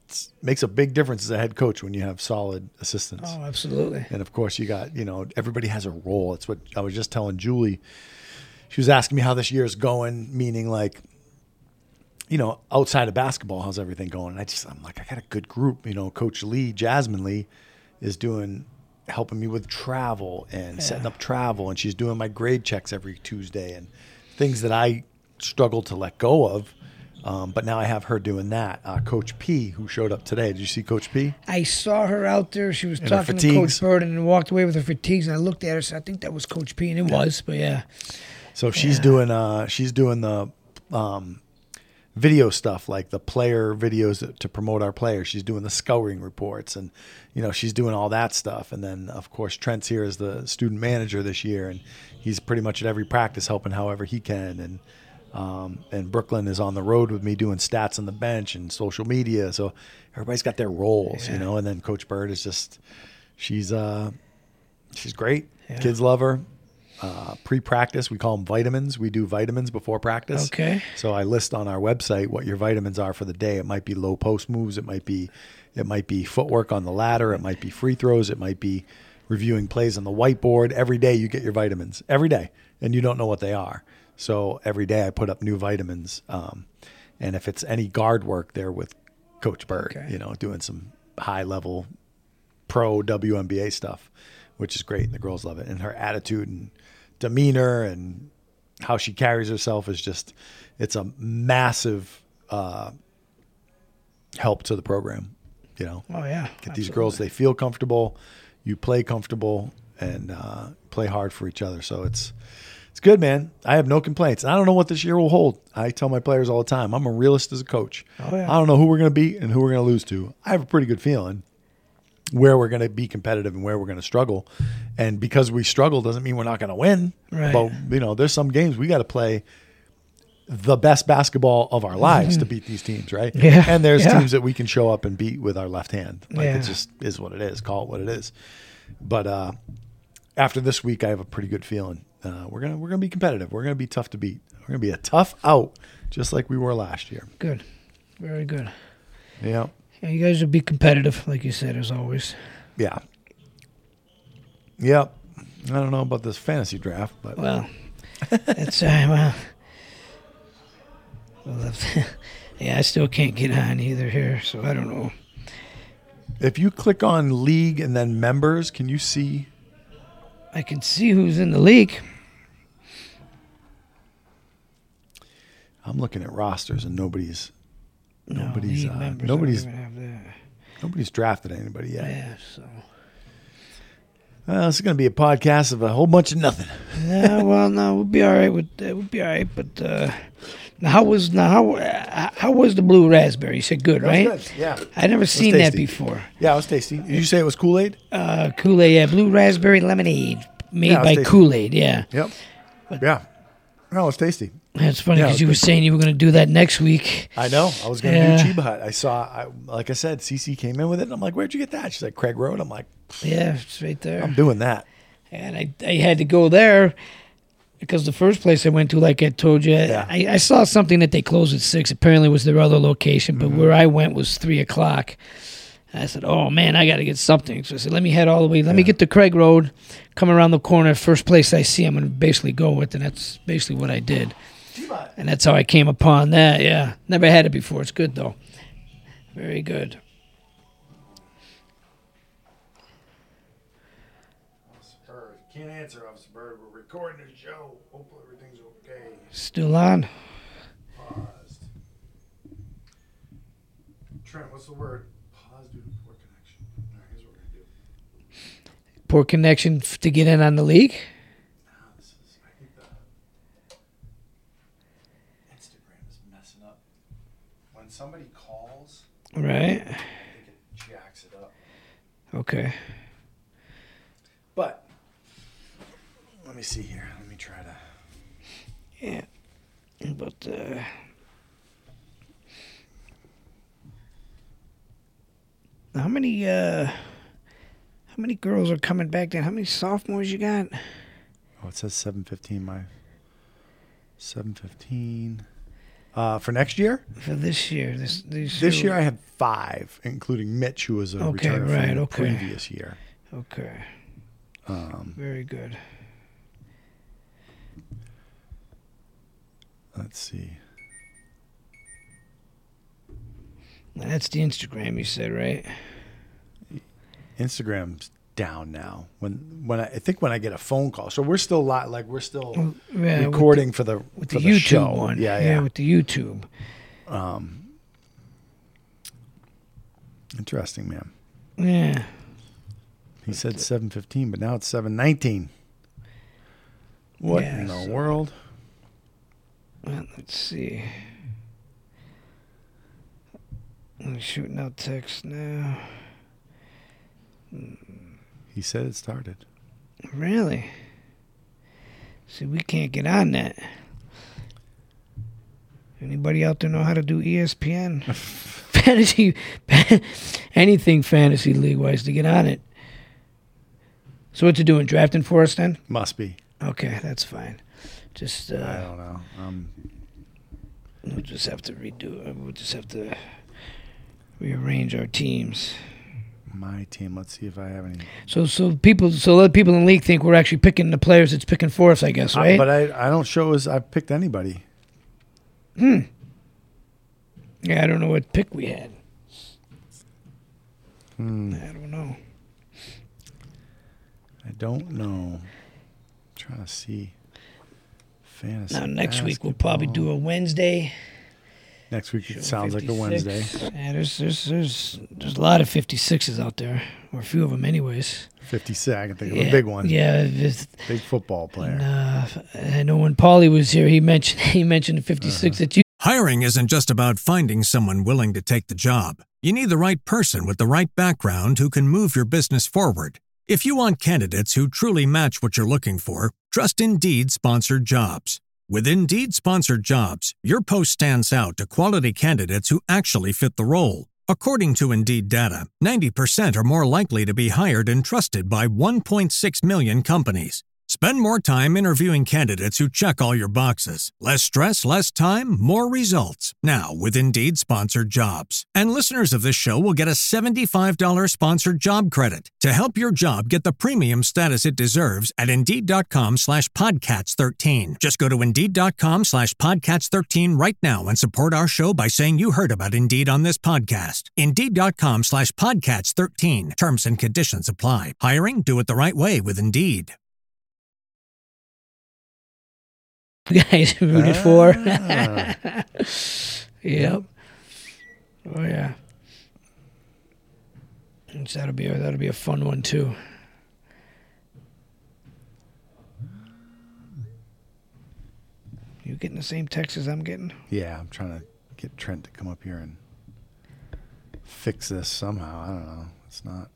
makes a big difference as a head coach when you have solid assistants. Oh, absolutely. And of course, you got, you know, everybody has a role. It's what I was just telling Julie. She was asking me how this year is going, meaning like, you know, outside of basketball, how's everything going? And I just, I'm like, I got a good group. You know, Coach Lee, Jasmine Lee, is doing, helping me with travel and yeah. setting up travel. And she's doing my grade checks every Tuesday and things that I struggle to let go of. Um, but now I have her doing that. Uh, Coach P, who showed up today. Did you see Coach P? I saw her out there. She was In talking to Coach Bird and walked away with her fatigues. And I looked at her, so I think that was Coach P, and it yeah. was. But yeah. So she's yeah. doing. Uh, she's doing the um, video stuff, like the player videos to promote our players. She's doing the scouting reports, and you know she's doing all that stuff. And then of course Trent's here as the student manager this year, and he's pretty much at every practice helping however he can. And Um, and Brooklyn is on the road with me doing stats on the bench and social media. So everybody's got their roles, yeah. you know, and then Coach Bird is just, she's, uh, she's great. Yeah. Kids love her. Uh, pre-practice, we call them vitamins. We do vitamins before practice. Okay. So I list on our website what your vitamins are for the day. It might be low post moves. It might be, it might be footwork on the ladder. It might be free throws. It might be reviewing plays on the whiteboard. Every day you get your vitamins every day, and you don't know what they are. So every day I put up new vitamins. Um, and if it's any guard work, they're with Coach Bird, okay. you know, doing some high level pro W N B A stuff, which is great. And the girls love it. And her attitude and demeanor and how she carries herself is just, it's a massive uh, help to the program, you know. Oh, yeah. Get these girls, they feel comfortable, you play comfortable, and uh, play hard for each other. So it's, It's good, man. I have no complaints. I don't know what this year will hold. I tell my players all the time, I'm a realist as a coach. Oh, yeah. I don't know who we're going to beat and who we're going to lose to. I have a pretty good feeling where we're going to be competitive and where we're going to struggle. And because we struggle doesn't mean we're not going to win. Right. But, you know, there's some games we got to play the best basketball of our lives to beat these teams, right? Yeah. And there's yeah. teams that we can show up and beat with our left hand. Like yeah. it just is what it is. Call it what it is. But uh, after this week, I have a pretty good feeling. Uh, we're gonna we're gonna be competitive. We're gonna be tough to beat. We're gonna be a tough out, just like we were last year. Good, very good. Yeah. Yeah, you guys will be competitive, like you said, as always. Yeah. Yep. I don't know about this fantasy draft, but well, that's uh, well. well yeah, I still can't get on either here, so I don't know. If you click on league and then members, can you see? I can see who's in the league. I'm looking at rosters and nobody's no, nobody's uh, nobody's nobody's drafted anybody yet. Yeah, so well, this is going to be a podcast of a whole bunch of nothing. Yeah, well, no, we'll be all right with uh, we'll be all right. But uh, now, how was now how uh, how was the blue raspberry? You said good, right? Good. Yeah, I never seen that before. Yeah, it was tasty. Did you say it was Kool-Aid? Uh, Kool-Aid, yeah, blue raspberry lemonade made yeah, by tasty. Kool-Aid. Yeah. Yep. But, yeah. No, it's tasty. It's funny because yeah, you were saying you were going to do that next week. I know. I was going to yeah. do Chiba Hut. I saw, I, like I said, Cece came in with it, and I'm like, where'd you get that? She's like, Craig Road. I'm like, yeah, it's right there. I'm doing that. And I, I had to go there because the first place I went to, like I told you, yeah. I, I saw something that they closed at six. Apparently it was their other location, but mm-hmm. where I went was three o'clock. I said, oh, man, I got to get something. So I said, let me head all the way. Let yeah. me get to Craig Road, come around the corner. First place I see, I'm going to basically go with, and that's basically what I did. And that's how I came upon that, yeah. Never had it before. It's good, though. Very good. Officer Bird. Can't answer, Officer Bird. We're recording a show. Hopefully everything's okay. Still on? Paused. Trent, what's the word? Pause due to poor connection. All right, here's what we're going to do. Poor connection f- to get in on the league? No, this is, I think the Instagram is messing up. When somebody calls, right. I think it jacks it up. Okay. But, let me see here. Let me try to. Yeah. But, uh. How many, uh. How many girls are coming back then? How many sophomores you got? Oh, it says seven fifteen. My seven fifteen. Uh, for next year? For this year. This this, This year I had five, including Mitch, who was a Okay, returner right, from the okay. previous year. Okay. Um, Very good. let's see. That's the Instagram you said, right? Instagram's down now. When when I, I think when I get a phone call, so we're still li- like we're still Well, yeah, with recording for the With for the, the YouTube show. one. Yeah, yeah. with the YouTube. Um, interesting, man. Yeah. He said seven fifteen, but now it's seven nineteen. What Yeah, in the so- world? Well, let's see. I'm shooting out text now. He said it started. Really? See, we can't get on that. Anybody out there know how to do E S P N? Fantasy, anything fantasy league wise to get on it. So what's it doing? Drafting for us then? Must be. Okay, that's fine. Just I uh, don't know. Um, we'll just have to redo it. We'll just have to rearrange our teams. my team. Let's see if I have any. So so people so let people in the league think we're actually picking the players it's picking for us, I guess, Uh, right? but I, I don't show as I've picked anybody. Hmm. Yeah, I don't know what pick we had. Hmm. I don't know. I don't know. I'm trying to see. Fantasy. Now next week we'll probably do basketball. a Wednesday. Next week Show it sounds like a fifty-six. Wednesday. Yeah, there's there's there's there's a lot of fifty-sixes out there, or a few of them, anyways. fifty-six. I can think of yeah, a big one. Yeah, it's- Big football player. and, uh, I know when Paulie was here, he mentioned he mentioned the fifty-six Uh-huh. that you. Hiring isn't just about finding someone willing to take the job. You need the right person with the right background who can move your business forward. If you want candidates who truly match what you're looking for, trust Indeed sponsored jobs. With Indeed sponsored jobs, your post stands out to quality candidates who actually fit the role. According to Indeed data, ninety percent are more likely to be hired and trusted by one point six million companies. Spend more time interviewing candidates who check all your boxes. Less stress, less time, more results. Now with Indeed sponsored jobs. And listeners of this show will get a seventy-five dollars sponsored job credit to help your job get the premium status it deserves at Indeed.com slash Podcats 13. Just go to Indeed.com slash Podcats 13 right now and support our show by saying you heard about Indeed on this podcast. Indeed.com slash Podcats 13. Terms and conditions apply. Hiring? Do it the right way with Indeed. guys rooted for. Ah. Yep. Oh yeah. And so that'll be a, that'll be a fun one too. You getting the same text as I'm getting? Yeah, I'm trying to get Trent to come up here and fix this somehow. I don't know. It's not.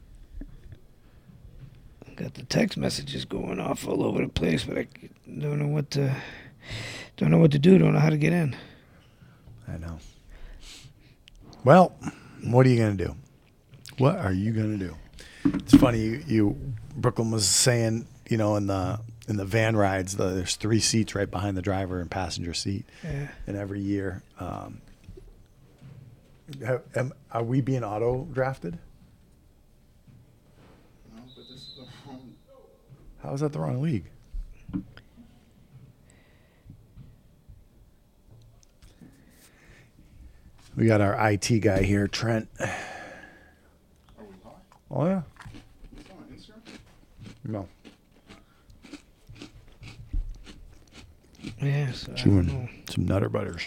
Got the text messages going off all over the place, but I don't know what to don't know what to do. Don't know how to get in. I know. Well, what are you going to do? What are you going to do? It's funny. You, you, Brooklyn was saying, you know, in the in the van rides, the, there's three seats right behind the driver and passenger seat. Yeah. And every year, um, have, am, are we being auto drafted? No, but this is the wrong. How is that the wrong league? We got our I T guy here, Trent. Are we live? Oh yeah. It's on Instagram? No. Yeah. So I don't know. Chewing some Nutter Butters.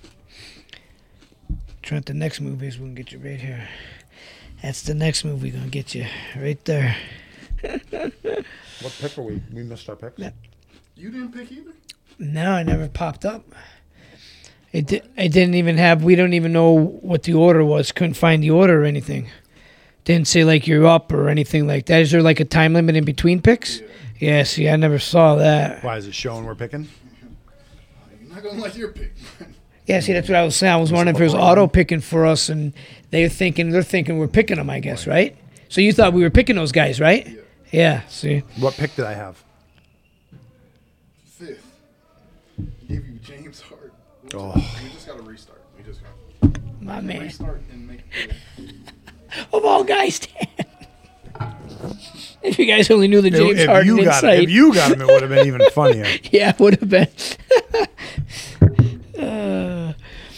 Trent, the next movie is gonna get you right here. That's the next movie gonna get you right there. What pick are we? We missed our picks. Yeah. You didn't pick either? No, it never popped up. It di- it didn't even have. We don't even know what the order was. Couldn't find the order or anything. Didn't say like you're up or anything like that. Is there like a time limit in between picks? Yeah. Yeah. See, I never saw that. Why is it showing we're picking? You're not gonna like your pick. Yeah. See, that's what I was saying. I was wondering if it was auto picking for us, and they're thinking they're thinking we're picking them. I guess, right? So you thought we were picking those guys, right? Yeah. Yeah. See. What pick did I have? Fifth. Give you James Harden. Oh. We just got to restart. We just got to My man. restart and make the... Of all guys, Dan. If you guys only knew the James if, Harden you got, insight. if you got him, it would have been even funnier. Yeah, it would have been. uh,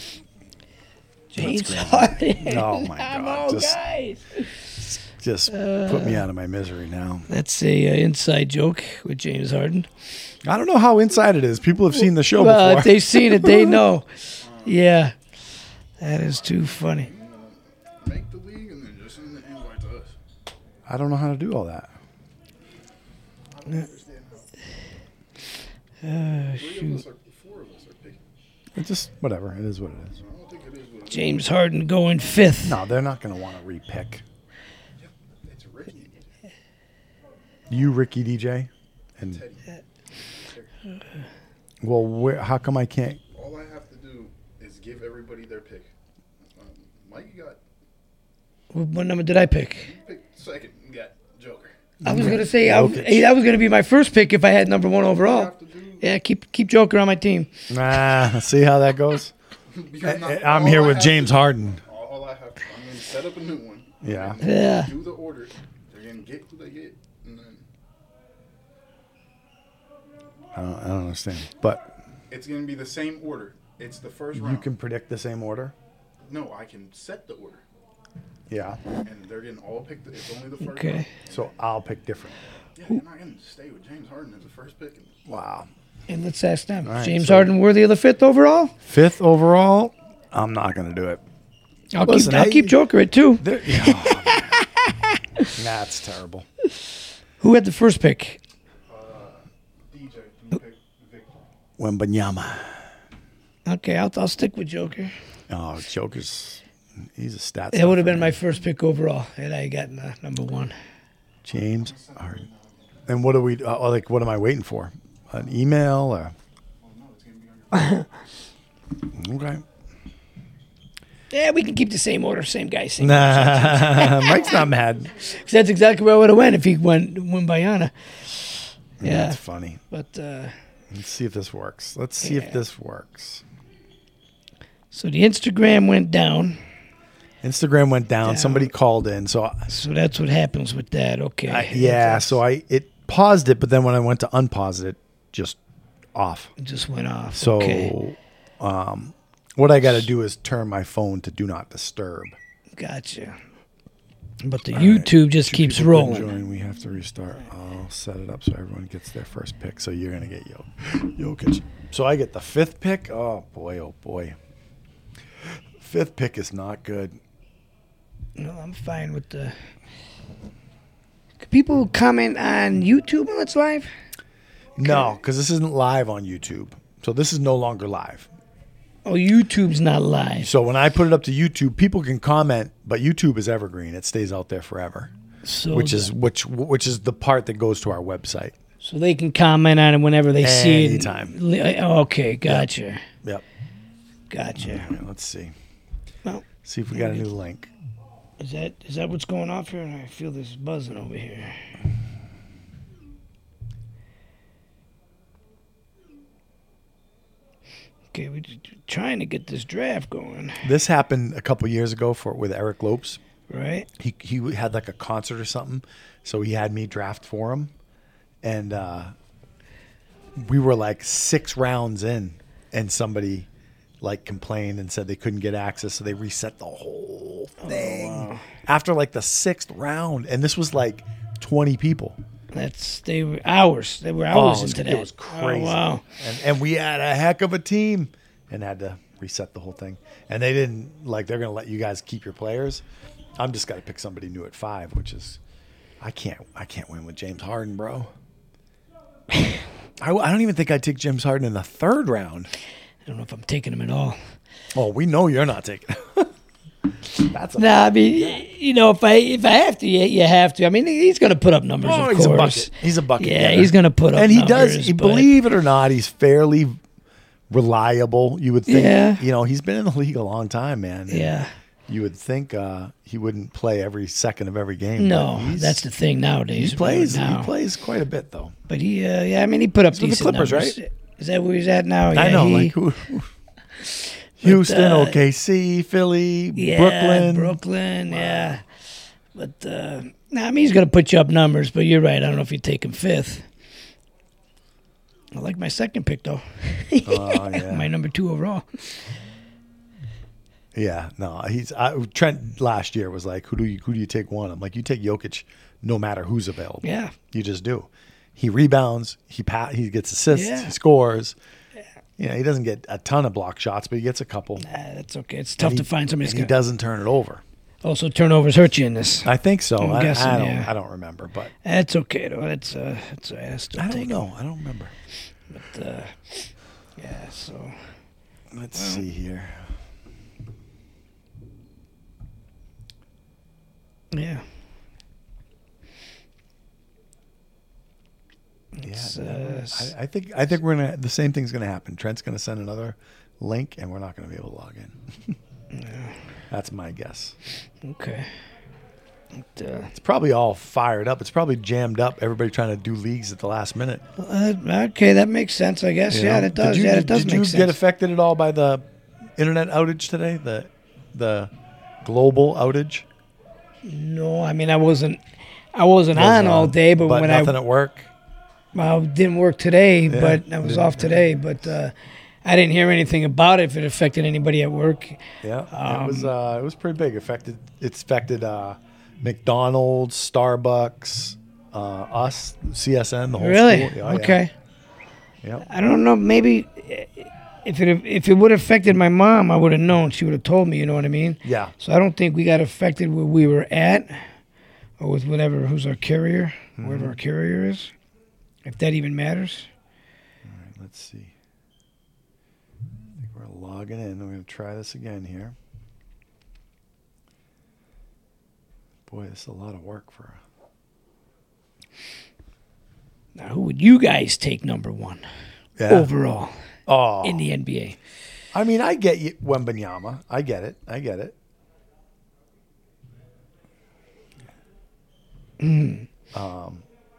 James Harden. Oh, my Of God. all Just- guys. Just put me out of my misery now. That's a uh, inside joke with James Harden. I don't know how inside it is. People have seen the show Well, before. if they've seen it, they know. Yeah. That is too funny. Make the league and then just send the invite to us. I don't know how to do all that. I don't understand how. Uh, Three shoot. of us are, four of us are picking. It's just whatever. It is what it is. I don't think it is what it is. James Harden going fifth. No, they're not going to want to repick. It's Ricky. You, Ricky D J, and Teddy. well, where, how come I can't? All I have to do is give everybody their pick. Um, Mike, you got What what number did I pick? pick second. You got Joker. I was gonna say I, Jokic. hey, that was gonna be my first pick if I had number one All you overall. have to do, Yeah, keep keep Joker on my team. Nah, see how that goes. because not- I'm all here I with have James to- Harden. All, all I have to, I'm going to set up a new one. Yeah. And Yeah. Do the order. They're going to get who they get, and then I don't, I don't understand, but it's going to be the same order. It's the first you round. can predict the same order. No, I can set the order, Yeah. and they're getting all picked. It's only the first Okay. round. So I'll pick different. Yeah, you're not going to stay with James Harden as the first pick. Wow. And let's ask them. All right, James so- Harden worthy of the fifth overall? Fifth overall. I'm not going to do it. I'll Listen, keep I'll I- keep Joker at two. There, oh, man. That's terrible. Who had the first pick? D J, you pick Victor. Wembanyama. Okay, I'll I'll stick with Joker. Oh, Joker's. He's a stats. That would have been my first pick overall, and I got uh, number one. James Harden. And what are we? Uh, like, what am I waiting for? An email or? Oh, no, it's going to be on your Okay. Yeah, we can keep the same order, same guy, same. Nah, Mike's not mad. 'Cause that's exactly where I would have went if he went went Bayana. Yeah, That's funny. but uh, Let's see if this works. Let's see if Yeah. this works. so the Instagram went down. Instagram went down. Down. Somebody called in. So So that's what happens with that. Okay. I, yeah, so I it paused it, but then when I went to unpause it, just off. It just went off. So okay. um, what I got to do is turn my phone to do not disturb. Gotcha. But the All right. YouTube just Two keeps people couldn't rolling. Join. We have to restart. I'll set it up so everyone gets their first pick. So you're gonna get Yo Jokic. So I get the fifth pick. Oh boy, oh boy. Fifth pick is not good. No, I'm fine with the. Could people comment on YouTube when it's live? No, because this isn't live on YouTube. So this is no longer live. Oh, YouTube's not live. So when I put it up to YouTube, people can comment, but YouTube is evergreen. It stays out there forever. So Which is which which is the part that goes to our website. so they can comment on it whenever they see it. Anytime. Li- Okay, gotcha. Yep. Gotcha. All right, let's see. Well, See if we got a new link. is that is that what's going off here? I feel this buzzing over here. Okay, we're just trying to get this draft going, This happened a couple years ago for with Eric Lopes. right? He he had like a concert or something, so he had me draft for him, and uh, we were like six rounds in, and somebody like complained and said they couldn't get access, so they reset the whole thing after like the sixth round, and this was like twenty people. That's they were hours. They were hours Oh, it was- into it that. was crazy. Oh, wow. And and we had a heck of a team, and had to reset the whole thing. And they didn't like they're gonna let you guys keep your players. I'm just gotta pick somebody new at five, which is I can't I can't win with James Harden, bro. I, I don't even think I'd take James Harden in the third round. I don't know if I'm taking him at all. Oh, we know you're not taking. That's a No, I mean, you know, if I if I have to, you, you have to. I mean, he's going to put up numbers. Oh, of he's a course. bucket. He's a bucket. Yeah, getter. he's going to put up. and he numbers, does. He, but- believe it or not, he's fairly reliable. You would think. Yeah. You know, he's been in the league a long time, man. and Yeah. You would think uh, he wouldn't play every second of every game. No, but he's- that's the thing nowadays. he plays. Now. He plays quite a bit though. But he, uh, yeah, I mean, he put up with the decent Clippers, numbers. right? Is that where he's at now? Yeah, I know. He, Like who? who- Houston, uh, O K C, Philly, Yeah, Brooklyn. Brooklyn, yeah. But, uh, nah, I mean, he's going to put you up numbers, but you're right. I don't know if you take him fifth. I like my second pick, though. Oh, yeah. My number two overall. Yeah, no, he's I, Trent last year was like, who do you who do you take one? I'm like, you take Jokic, no matter who's available. Yeah. You just do. He rebounds. He pa- He gets assists. Yeah. He scores. You know, he doesn't get a ton of block shots, but he gets a couple. Nah, that's okay. It's tough And to he- find somebody and who's he gonna- doesn't turn it over. Also, turnovers hurt you in this. I think so. I'm I, guessing, I don't. yeah. I don't remember, but That's okay, though. That's, uh, that's I have to I don't take know. I don't remember. But, uh, yeah, so. Let's see here. Yeah. Yeah, It's, no, uh, I, I think I think we're gonna the same thing's gonna happen. Trent's gonna send another link, and we're not gonna be able to log in. That's my guess. Okay. But, uh, It's probably all fired up. It's probably jammed up. Everybody trying to do leagues at the last minute. uh, okay, that makes sense, I guess. you Yeah, know? that does. Did you, yeah, did, that does did make you sense. get affected at all by the internet outage today? The the global outage. No, I mean I wasn't. I wasn't Was, on uh, all day, but, but when nothing I at work. well, didn't work today, Yeah, but I was didn't- off today. But uh, I didn't hear anything about it. If it affected anybody at work, Yeah, Um, it was uh, it was pretty big. Affected. It's affected uh, McDonald's, Starbucks, uh, us, C S N, the whole really? school. Oh, yeah. Okay. Yep. I don't know. Maybe if it if it would have affected my mom, I would have known. She would have told me. You know what I mean? Yeah. So I don't think we got affected where we were at, or with whatever who's our carrier, Mm-hmm. wherever our carrier is, if that even matters. All right, let's see. I think we're logging in. I'm going to try this again here. Boy, this is a lot of work for a... Now, who would you guys take number one Yeah. overall Oh, in the N B A? I mean, I get you, Wembanyama. I get it. I get it. Mm. Um,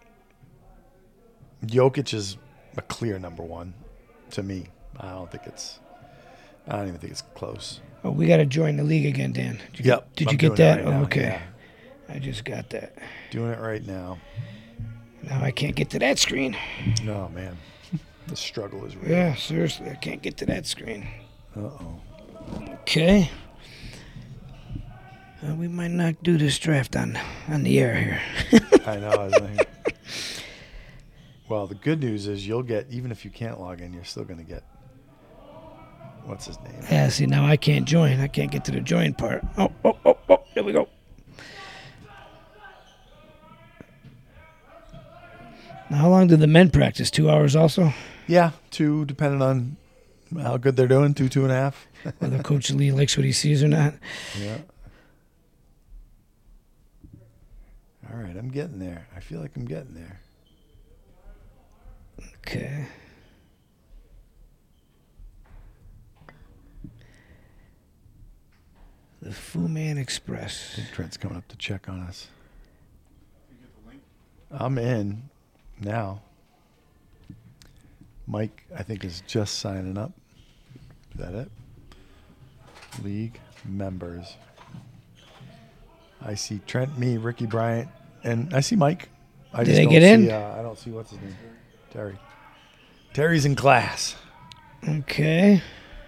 Jokic is a clear number one to me. I don't think it's. I don't even think it's close. Oh, we got to join the league again, Dan. Did you Yep. Get, did I'm you get doing that? it right Oh, now, okay. yeah. I just got that. Doing it right now. Now I can't get to that screen. Oh man, the struggle is real. Yeah, seriously, I can't get to that screen. Uh oh. Okay. Uh, we might not do this draft on on the air here. I know. Isn't it? Well, the good news is you'll get, even if you can't log in, you're still going to get, what's his name? Yeah, see, now I can't join. I can't get to the join part. Oh, oh, oh, oh, there we go. Now, how long did the men practice? Two hours also? Yeah, two, depending on how good they're doing, two, two and a half. Whether Coach Lee likes what he sees or not. Yeah. All right, I'm getting there. I feel like I'm getting there. Okay. The Fu Man I Express. think Trent's coming up to check on us. I'm in now. Mike, I think, is just signing up. Is that it? League members. I see Trent, me, Ricky Bryant, and I see Mike. I Did just they don't get see, in? Uh, I don't see what's his name. Terry. Terry's in class. Okay.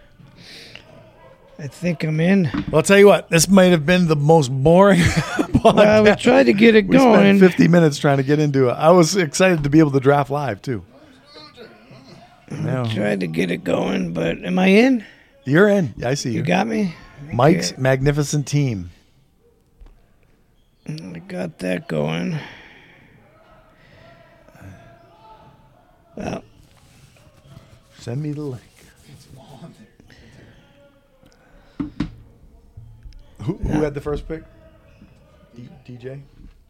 I think I'm in. Well, I'll tell you what. This might have been the most boring podcast. Well, we tried to get it We going. spent fifty minutes trying to get into it. I was excited to be able to draft live, too. No. Tried to get it going, but am I in? You're in. I see you. You got me? Mike's Okay. magnificent team. I got that going. Well, Send me the link. Who, who had the first pick? D- DJ?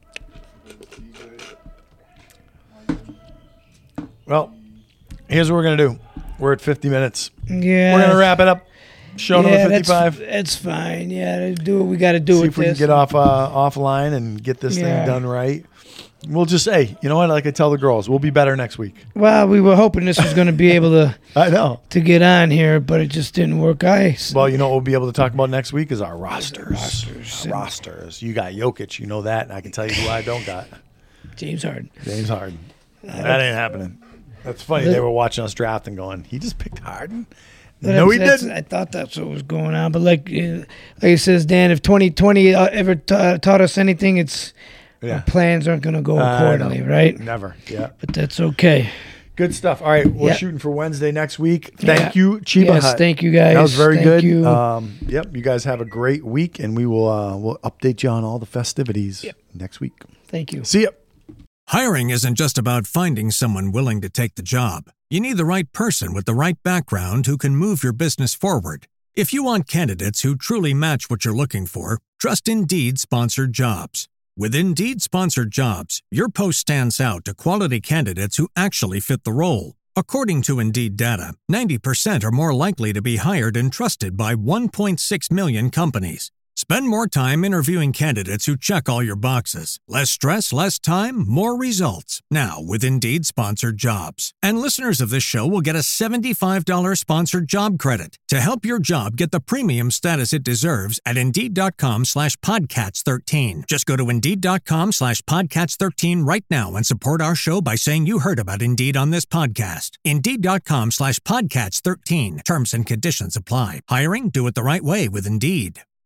Well, here's what we're going to do. We're at fifty minutes. yeah. We're going to wrap it up. Show yeah, number that's, fifty-five. that's fine. Yeah, do what we got to do See with if we this. can get off uh, offline and get this Yeah. thing done right. We'll just say, you know what? Like I tell the girls, we'll be better next week. Well, we were hoping this was going to be able to I know. to get on here, but it just didn't work. I Well, you know what we'll be able to talk about next week is our rosters. Rosters. Our rosters. You got Jokic, you know that, and I can tell you who I don't got. James Harden. James Harden. That ain't happening. That's funny. They were watching us draft and going, he just picked Harden? No, he That's- didn't. I thought that's what was going on, but like, uh, like it says, Dan, if twenty twenty uh, ever ta taught us anything, it's Yeah. our plans aren't going to go Uh, accordingly, no. right? Never. Yeah. But that's okay. Good stuff. All right. We're Yeah. shooting for Wednesday next week. Thank Yeah. you, Chiba Yes, Hut. thank you, guys. That was very Thank good. you. Um, yep. You guys have a great week, and we will uh, we'll update you on all the festivities Yep. next week. Thank you. See ya. Hiring isn't just about finding someone willing to take the job. You need the right person with the right background who can move your business forward. If you want candidates who truly match what you're looking for, trust Indeed Sponsored Jobs. With Indeed Sponsored Jobs, your post stands out to quality candidates who actually fit the role. According to Indeed data, ninety percent are more likely to be hired and trusted by one point six million companies. Spend more time interviewing candidates who check all your boxes. Less stress, less time, more results. Now with Indeed Sponsored Jobs. And listeners of this show will get a seventy-five dollars sponsored job credit to help your job get the premium status it deserves at Indeed.com slash Podcats 13. Just go to Indeed.com slash Podcats 13 right now and support our show by saying you heard about Indeed on this podcast. Indeed.com slash Podcats 13. Terms and conditions apply. Hiring? Do it the right way with Indeed.